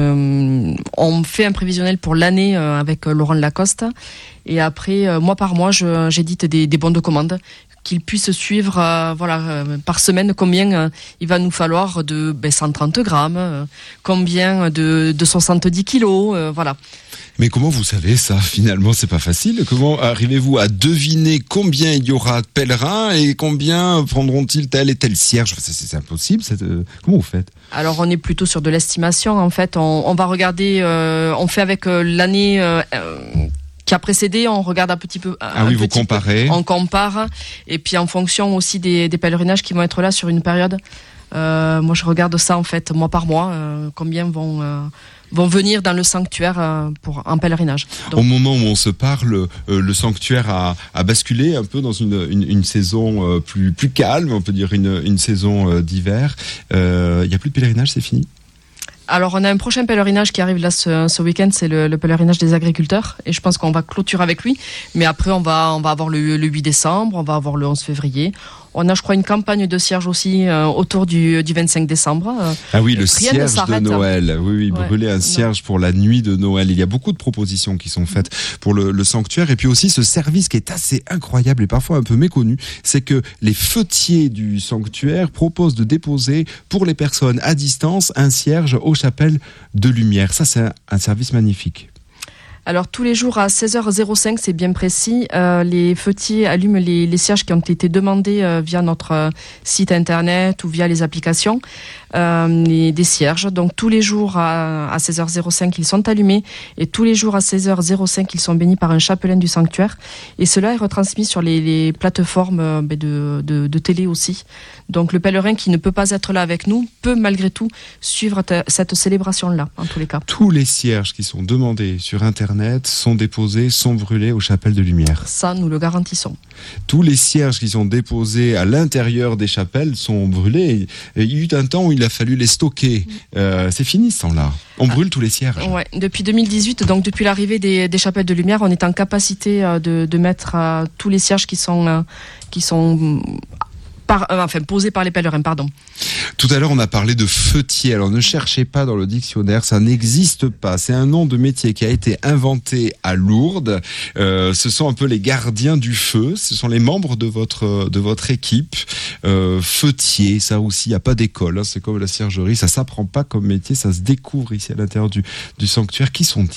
[SPEAKER 11] euh, on fait un prévisionnel pour l'année euh, avec Laurent Lacoste. Et après, euh, mois par mois, je, j'édite des, des bons de commande qu'ils puissent suivre, euh, voilà, euh, par semaine, combien euh, il va nous falloir de ben, cent trente grammes, euh, combien de, de soixante-dix kilos, euh, voilà.
[SPEAKER 9] Mais comment vous savez ça ? Finalement, c'est pas facile. Comment arrivez-vous à deviner combien il y aura de pèlerins et combien prendront-ils tel et tel cierge ? c'est, c'est impossible. C'est, euh, comment vous faites ?
[SPEAKER 11] Alors, on est plutôt sur de l'estimation. En fait, on, on va regarder, euh, on fait avec euh, l'année euh, euh, qui a précédé, on regarde un petit peu.
[SPEAKER 9] Ah oui, vous comparez.
[SPEAKER 11] Peu, on compare, et puis en fonction aussi des, des pèlerinages qui vont être là sur une période. Euh, moi, je regarde ça en fait mois par mois, euh, combien vont. Euh, vont venir dans le sanctuaire euh, pour un pèlerinage. Donc,
[SPEAKER 9] au moment où on se parle, euh, le sanctuaire a, a basculé un peu dans une, une, une saison euh, plus, plus calme, on peut dire une, une saison euh, d'hiver. Il euh, n'y a plus de pèlerinage, c'est fini ?
[SPEAKER 11] Alors, on a un prochain pèlerinage qui arrive là ce, ce week-end, c'est le, le pèlerinage des agriculteurs, et je pense qu'on va clôturer avec lui. Mais après, on va, on va avoir le, le huit décembre, on va avoir le onze février. On a, je crois, une campagne de cierge aussi euh, autour du, du vingt-cinq décembre. Euh,
[SPEAKER 9] ah oui, le cierge de Noël. Oui, oui,
[SPEAKER 11] ouais,
[SPEAKER 9] brûler un cierge non. pour la nuit de Noël. Il y a beaucoup de propositions qui sont faites pour le, le sanctuaire. Et puis aussi, ce service qui est assez incroyable et parfois un peu méconnu, c'est que les fêtiers du sanctuaire proposent de déposer pour les personnes à distance un cierge aux chapelles de lumière. Ça, c'est un, un service magnifique.
[SPEAKER 11] Alors tous les jours à seize heures cinq, c'est bien précis, euh, les fêtiers allument les, les cierges qui ont été demandés euh, via notre euh, site internet ou via les applications, euh, les, des cierges. Donc tous les jours à, à seize heures cinq, ils sont allumés, et tous les jours à seize heures cinq, ils sont bénis par un chapelain du sanctuaire. Et cela est retransmis sur les, les plateformes euh, de, de, de télé aussi. Donc le pèlerin qui ne peut pas être là avec nous peut malgré tout suivre t- cette célébration-là, en tous les cas.
[SPEAKER 9] Tous les cierges qui sont demandés sur internet sont déposés, sont brûlés aux chapelles de lumière.
[SPEAKER 11] Ça, nous le garantissons.
[SPEAKER 9] Tous les cierges qui sont déposés à l'intérieur des chapelles sont brûlés. Et il y a eu un temps où il a fallu les stocker. Euh, c'est fini ce temps-là. On brûle ah, tous les cierges.
[SPEAKER 11] Ouais. Depuis deux mille dix-huit, donc depuis l'arrivée des, des chapelles de lumière, on est en capacité de, de mettre euh, tous les cierges qui sont, euh, qui sont par, euh, enfin, posés par les pèlerins. Pardon.
[SPEAKER 9] Tout à l'heure, on a parlé de fêtier. Alors, ne cherchez pas dans le dictionnaire, ça n'existe pas. C'est un nom de métier qui a été inventé à Lourdes. Euh, ce sont un peu les gardiens du feu. Ce sont les membres de votre de votre équipe. Euh, fêtier, ça aussi, il n'y a pas d'école. Hein. C'est comme la ciergerie, ça s'apprend pas comme métier, ça se découvre ici à l'intérieur du, du sanctuaire. Qui sont-ils ?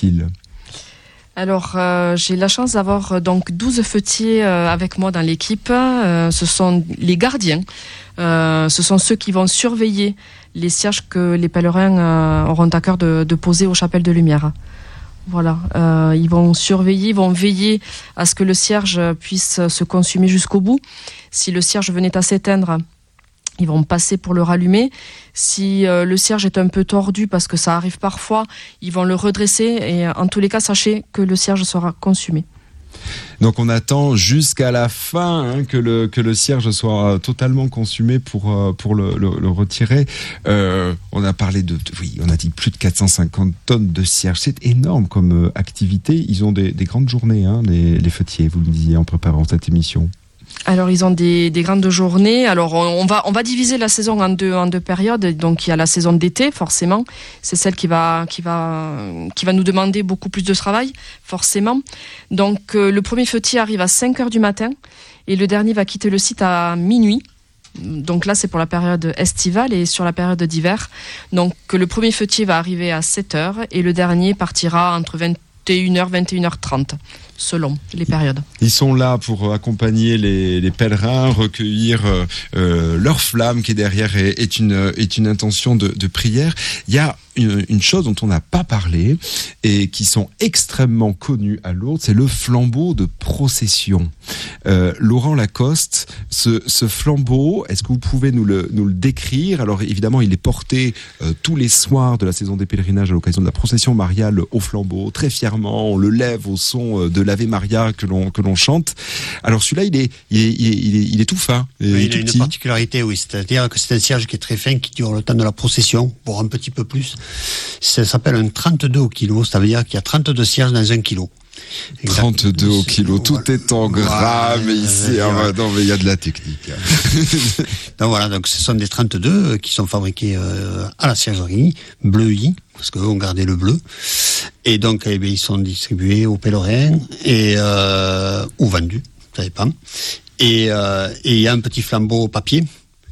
[SPEAKER 11] Alors, euh, j'ai la chance d'avoir donc douze fêtiers euh, avec moi dans l'équipe. Euh, ce sont les gardiens. Euh, ce sont ceux qui vont surveiller les cierges que les pèlerins euh, auront à cœur de, de poser aux chapelles de lumière. Voilà, euh, ils vont surveiller, ils vont veiller à ce que le cierge puisse se consumer jusqu'au bout. Si le cierge venait à s'éteindre, ils vont passer pour le rallumer. Si euh, le cierge est un peu tordu, parce que ça arrive parfois, ils vont le redresser et en tous les cas, sachez que le cierge sera consumé.
[SPEAKER 9] Donc on attend jusqu'à la fin hein, que le que le cierge soit totalement consumé pour euh, pour le, le, le retirer. Euh, on a parlé de, de oui, on a dit plus de quatre cent cinquante tonnes de cierge. C'est énorme comme euh, activité. Ils ont des, des grandes journées, hein, les, les fêtiers. Vous me disiez en préparant cette émission.
[SPEAKER 11] Alors ils ont des, des grandes journées. Alors on va on va diviser la saison en deux en deux périodes. Donc il y a la saison d'été forcément, c'est celle qui va qui va qui va nous demander beaucoup plus de travail forcément. Donc euh, le premier fêtier arrive à cinq heures du matin et le dernier va quitter le site à minuit. Donc là c'est pour la période estivale et sur la période d'hiver. Donc le premier fêtier va arriver à sept heures et le dernier partira entre vingt et une heures vingt et une heures trente. Selon les périodes.
[SPEAKER 9] Ils sont là pour accompagner les, les pèlerins, recueillir euh, euh, leur flamme qui est derrière est, est une est une intention de, de prière. Il y a une, une chose dont on n'a pas parlé et qui sont extrêmement connues à Lourdes, c'est le flambeau de procession. Euh, Laurent Lacoste, ce, ce flambeau, est-ce que vous pouvez nous le nous le décrire? Alors évidemment, il est porté euh, tous les soirs de la saison des pèlerinages à l'occasion de la procession mariale au flambeau, très fièrement, on le lève au son de l'Ave Maria que l'on que l'on chante. Alors celui-là, il est il est il est, il est tout fin.
[SPEAKER 8] Oui,
[SPEAKER 9] il
[SPEAKER 8] il a une particularité, oui, c'est-à-dire que c'est un cierge qui est très fin, qui dure le temps de la procession, voire un petit peu plus. Ça s'appelle un trente-deux au kilo, ça veut dire qu'il y a trente-deux cierges dans un kilo.
[SPEAKER 9] Exact. trente-deux au kilo, tout voilà. Est en gras, voilà. Mais ici, ah bah, non, mais il y a de la technique.
[SPEAKER 8] donc voilà, donc ce sont des trente-deux qui sont fabriqués euh, à la ciergerie, bleuis, parce qu'on gardait le bleu. Et donc, eh bien, ils sont distribués aux pèlerins et euh, ou vendus, ça dépend. Et euh, et il y a un petit flambeau papier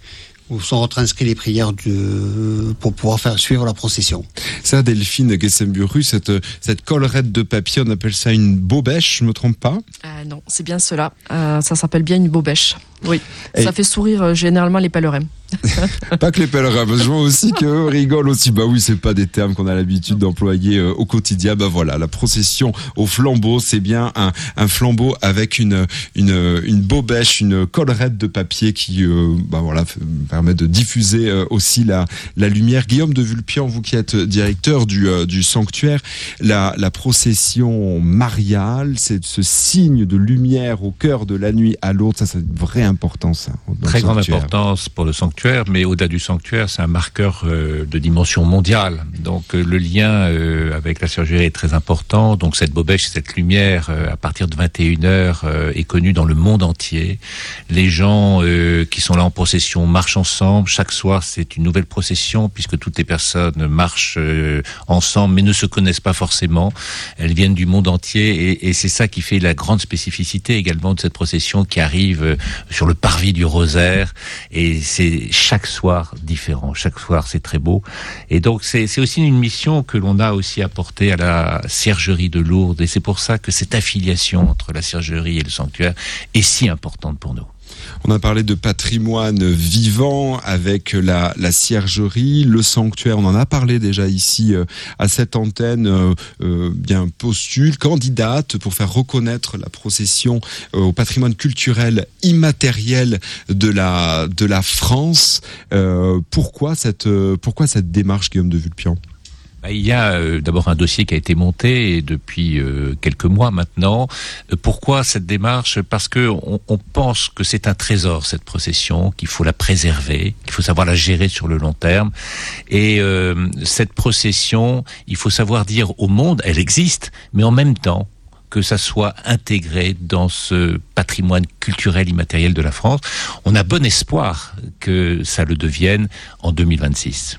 [SPEAKER 8] où sont retranscrits les prières de, pour pouvoir faire suivre la procession.
[SPEAKER 9] Ça, Delphine Guessemburu, cette, cette collerette de papier, on appelle ça une bobèche, je me trompe pas?
[SPEAKER 11] euh, Non, c'est bien cela. Euh, ça s'appelle bien une bobèche. Oui, et ça fait sourire euh, généralement les pèlerins.
[SPEAKER 9] Pas que les pèlerins, parce que je vois aussi qu'eux rigolent aussi. Bah oui, c'est pas des termes qu'on a l'habitude d'employer euh, au quotidien. Bah voilà, la procession au flambeau, c'est bien un, un flambeau avec une, une, une bobèche, une collerette de papier qui, euh, bah voilà, permet de diffuser euh, aussi la, la lumière. Guillaume de Vulpian, vous qui êtes directeur du, euh, du sanctuaire, la, la procession mariale, c'est ce signe de lumière au cœur de la nuit à Lourdes. Ça, c'est une vraie importance. Hein,
[SPEAKER 7] Très grande importance pour le sanctuaire. Mais au-delà du sanctuaire, c'est un marqueur euh, de dimension mondiale. Donc euh, le lien euh, avec la ciergerie est très important. Donc cette bobèche, cette lumière, euh, à partir de vingt et une heures, euh, est connue dans le monde entier. Les gens euh, qui sont là en procession marchent ensemble. Chaque soir, c'est une nouvelle procession, puisque toutes les personnes marchent euh, ensemble, mais ne se connaissent pas forcément. Elles viennent du monde entier, et, et c'est ça qui fait la grande spécificité également de cette procession qui arrive euh, sur le parvis du rosaire. Et c'est chaque soir différent, chaque soir c'est très beau. Et donc c'est, c'est aussi une mission que l'on a aussi apportée à la ciergerie de Lourdes, et c'est pour ça que cette affiliation entre la ciergerie et le sanctuaire est si importante pour nous.
[SPEAKER 9] On a parlé de patrimoine vivant avec la, la ciergerie, le sanctuaire. On en a parlé déjà ici euh, à cette antenne. Euh, euh, bien postule, candidate pour faire reconnaître la procession euh, au patrimoine culturel immatériel de la de la France. Euh, pourquoi cette euh, pourquoi cette démarche, Guillaume de Vulpian?
[SPEAKER 7] Il y a euh, d'abord un dossier qui a été monté depuis euh, quelques mois maintenant. Euh, pourquoi cette démarche? Parce que on, on pense que c'est un trésor, cette procession, qu'il faut la préserver, qu'il faut savoir la gérer sur le long terme. Et euh, cette procession, il faut savoir dire au monde, elle existe, mais en même temps, que ça soit intégré dans ce patrimoine culturel immatériel de la France. On a bon espoir que ça le devienne en deux mille vingt-six.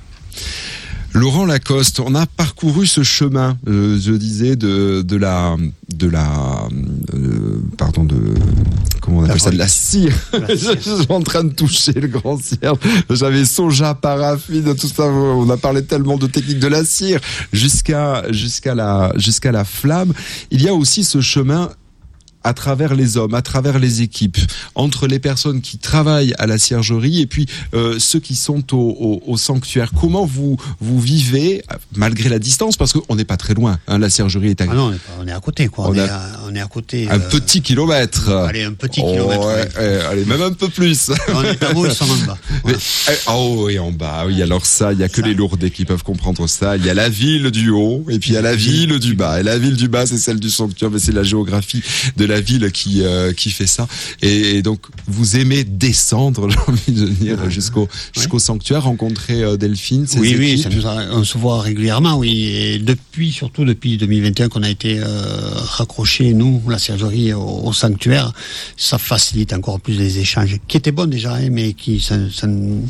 [SPEAKER 9] Laurent Lacoste, on a parcouru ce chemin, euh, je disais, de de la de la euh, pardon de comment on appelle la ça de la cire. La cire. Je suis en train de toucher le grand cierge. J'avais soja, paraffine, tout ça. On a parlé tellement de techniques de la cire jusqu'à jusqu'à la jusqu'à la flamme. Il y a aussi ce chemin à travers les hommes, à travers les équipes, entre les personnes qui travaillent à la ciergerie et puis euh, ceux qui sont au, au, au sanctuaire. Comment vous vous vivez malgré la distance, parce qu'on n'est pas très loin, hein, la ciergerie est à...
[SPEAKER 8] Ah non, on est, pas, on est à côté, quoi. On, on, est, a, à, on est à côté.
[SPEAKER 9] Un
[SPEAKER 8] euh...
[SPEAKER 9] petit kilomètre.
[SPEAKER 8] Allez, un petit oh, kilomètre.
[SPEAKER 9] Ouais,
[SPEAKER 8] ouais.
[SPEAKER 9] Ouais, allez, même un peu plus.
[SPEAKER 8] On est en haut, ils sont en bas.
[SPEAKER 9] Ouais. Mais, oh, et en bas, oui. Alors ça, il y a que ça. Les lourdés qui peuvent comprendre ça. Il y a la ville du haut et puis il y a la ville du bas. Et la ville du bas, c'est celle du sanctuaire, mais c'est la géographie de la ville qui euh, qui fait ça. Et, et donc, vous aimez descendre, j'ai envie de dire, ouais. jusqu'au jusqu'au ouais. sanctuaire, rencontrer euh, Delphine. Ses
[SPEAKER 8] oui,
[SPEAKER 9] équipes.
[SPEAKER 8] oui, ça nous a, on se voit régulièrement, oui. Et depuis, surtout depuis deux mille vingt et un, qu'on a été euh, raccrochés, nous, la ciergerie, au, au sanctuaire, ça facilite encore plus les échanges, qui étaient bons déjà, hein, mais qui, ça, ça,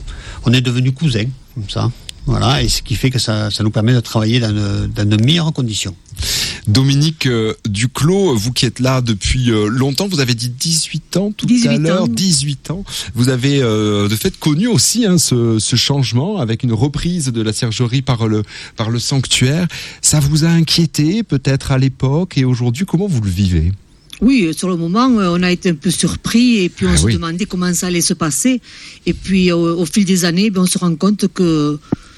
[SPEAKER 8] on est devenus cousins, comme ça. Voilà, et ce qui fait que ça, ça nous permet de travailler dans de, dans de meilleures conditions.
[SPEAKER 9] Dominique euh, Duclos, vous qui êtes là depuis euh, longtemps, vous avez dit dix-huit ans tout à l'heure, dix-huit ans. Vous avez euh, de fait connu aussi hein, ce, ce changement avec une reprise de la ciergerie par le, par le sanctuaire. Ça vous a inquiété peut-être à l'époque et aujourd'hui, comment vous le vivez ?
[SPEAKER 10] Oui, sur le moment, on a été un peu surpris et puis on ah, se oui. demandait comment ça allait se passer. Et puis au, au fil des années, ben, on se rend compte que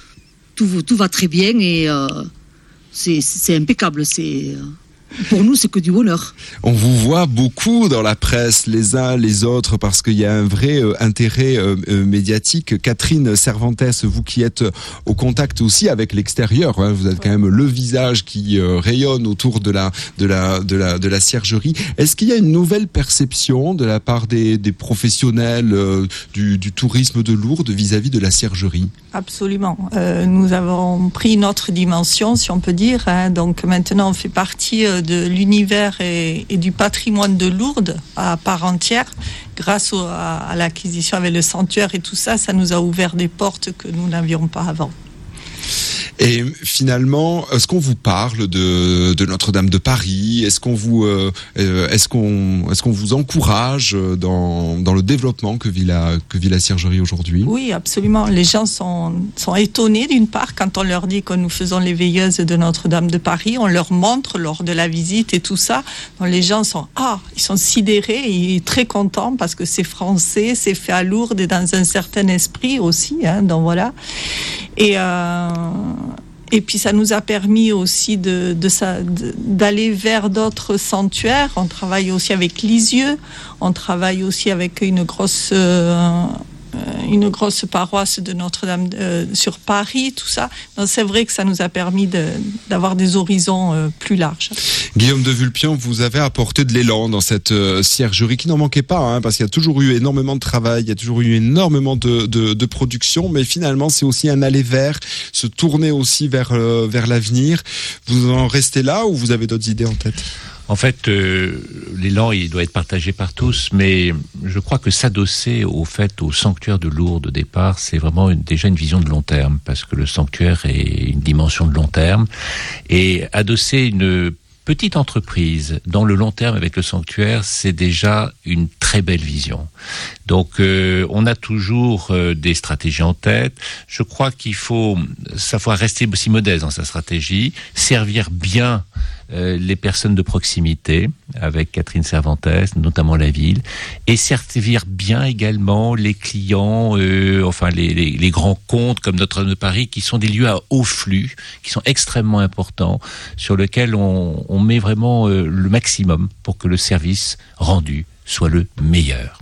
[SPEAKER 10] tout, tout va très bien et euh, c'est, c'est impeccable. C'est, pour nous, c'est que du bonheur.
[SPEAKER 9] On vous voit beaucoup dans la presse, les uns, les autres, parce qu'il y a un vrai euh, intérêt euh, médiatique. Catherine Cervantes, vous qui êtes au contact aussi avec l'extérieur, hein, vous êtes quand même le visage qui euh, rayonne autour de la, de la, de la, de la ciergerie. Est-ce qu'il y a une nouvelle perception de la part des, des professionnels euh, du, du tourisme de Lourdes vis-à-vis de la ciergerie ?
[SPEAKER 12] Absolument. Euh, nous avons pris une autre dimension, si on peut dire. Hein. Donc maintenant, on fait partie euh, de l'univers et, et du patrimoine de Lourdes à part entière. Grâce au, à, à l'acquisition avec le sanctuaire et tout ça, ça nous a ouvert des portes que nous n'avions pas avant.
[SPEAKER 9] Et finalement, est-ce qu'on vous parle de, de Notre-Dame de Paris ? Est-ce qu'on vous, euh, est-ce qu'on, est-ce qu'on vous encourage dans, dans le développement que vit la, que vit la ciergerie aujourd'hui ?
[SPEAKER 12] Oui, absolument. Les gens sont, sont étonnés d'une part quand on leur dit que nous faisons les veilleuses de Notre-Dame de Paris. On leur montre lors de la visite et tout ça. Donc les gens sont, ah, ils sont sidérés et très contents parce que c'est français, c'est fait à Lourdes et dans un certain esprit aussi. Hein, donc voilà. Et euh, Et puis ça nous a permis aussi de, de, de, d'aller vers d'autres sanctuaires. On travaille aussi avec Lisieux, on travaille aussi avec une grosse, euh, une grosse paroisse de Notre-Dame euh, sur Paris, tout ça. Donc c'est vrai que ça nous a permis de, d'avoir des horizons euh, plus larges.
[SPEAKER 9] Guillaume de Vulpian, vous avez apporté de l'élan dans cette euh, ciergerie qui n'en manquait pas, hein, parce qu'il y a toujours eu énormément de travail, il y a toujours eu énormément de, de, de production, mais finalement c'est aussi un aller vers, se tourner aussi vers, euh, vers l'avenir. Vous en restez là ou vous avez d'autres idées en tête ?
[SPEAKER 7] En fait, euh, l'élan, il doit être partagé par tous, mais je crois que s'adosser au fait au sanctuaire de Lourdes au départ, c'est vraiment une, déjà une vision de long terme, parce que le sanctuaire est une dimension de long terme, et adosser une petite entreprise dans le long terme avec le sanctuaire, c'est déjà une très belle vision. Donc, euh, on a toujours euh, des stratégies en tête. Je crois qu'il faut savoir rester aussi modeste dans sa stratégie, servir bien euh, les personnes de proximité, avec Catherine Cervantes, notamment la ville, et servir bien également les clients, euh, enfin les, les, les grands comptes comme Notre-Dame de Paris, qui sont des lieux à haut flux, qui sont extrêmement importants, sur lesquels on, on met vraiment euh, le maximum pour que le service rendu soit le meilleur.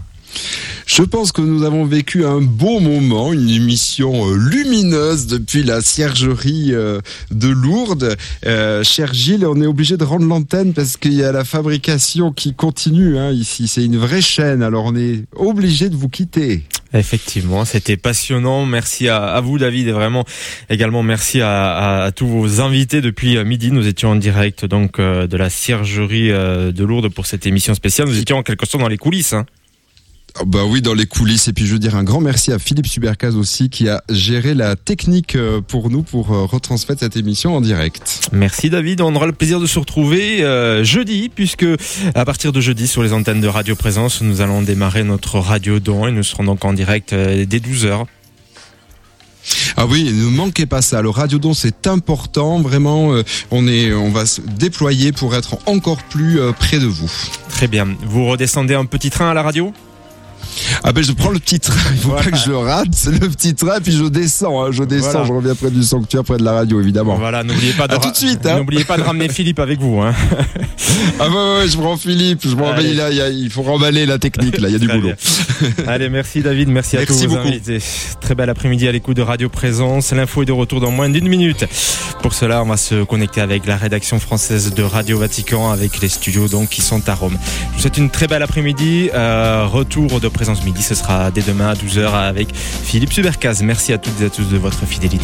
[SPEAKER 9] Je pense que nous avons vécu un beau moment, une émission euh, lumineuse depuis la ciergerie euh, de Lourdes. Euh, cher Gilles, on est obligé de rendre l'antenne parce qu'il y a la fabrication qui continue hein, ici. C'est une vraie chaîne, alors on est obligé de vous quitter.
[SPEAKER 3] Effectivement, c'était passionnant. Merci à, à vous, David, et vraiment également merci à, à, à tous vos invités depuis midi. Nous étions en direct donc euh, de la ciergerie euh, de Lourdes pour cette émission spéciale. Nous étions en quelque sorte dans les coulisses. Hein.
[SPEAKER 9] Oh bah oui, dans les coulisses. Et puis je veux dire un grand merci à Philippe Subercaz aussi qui a géré la technique pour nous pour retransmettre cette émission en direct.
[SPEAKER 3] Merci David, on aura le plaisir de se retrouver euh, jeudi, puisque à partir de jeudi sur les antennes de Radio Présence, nous allons démarrer notre Radio Don et nous serons donc en direct euh, dès douze heures.
[SPEAKER 9] Ah oui, ne manquez pas ça. Le radiodon, c'est important. Vraiment, euh, on est, on va se déployer pour être encore plus euh, près de vous.
[SPEAKER 3] Très bien. Vous redescendez un petit train à la radio ?
[SPEAKER 9] Ah ben je prends le petit train, il faut voilà. pas que je le rate, c'est le petit train puis je descends, hein. je descends, voilà. Je reviens près du sanctuaire, près de la radio évidemment.
[SPEAKER 3] Voilà, n'oubliez pas de,
[SPEAKER 9] ra- tout de, suite, hein.
[SPEAKER 3] N'oubliez pas de ramener Philippe avec vous. Hein.
[SPEAKER 9] Ah ouais, ouais, je prends Philippe, je prends, il, a, il, a, il faut remballer la technique là, il y a du boulot.
[SPEAKER 3] Allez, merci David, merci, merci à tous vos beaucoup. Invités. Très belle après-midi à l'écoute de Radio Présence, l'info est de retour dans moins d'une minute. Pour cela, on va se connecter avec la rédaction française de Radio Vatican, avec les studios donc qui sont à Rome. Je vous souhaite une très belle après-midi, euh, retour de Présence Midi, ce sera dès demain à douze heures avec Philippe Subercaz. Merci à toutes et à tous de votre fidélité.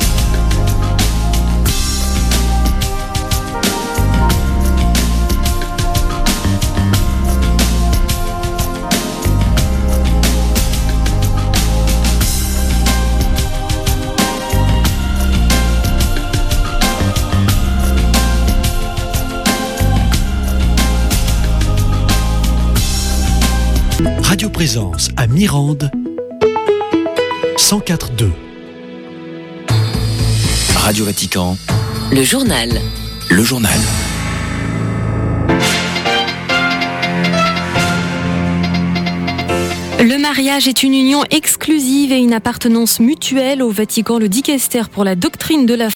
[SPEAKER 2] Radio Présence à Mirande, cent quatre virgule deux.
[SPEAKER 13] Radio Vatican.
[SPEAKER 14] Le journal.
[SPEAKER 13] Le journal.
[SPEAKER 14] Le mariage est une union exclusive et une appartenance mutuelle. Au Vatican, le dicaster pour la doctrine de la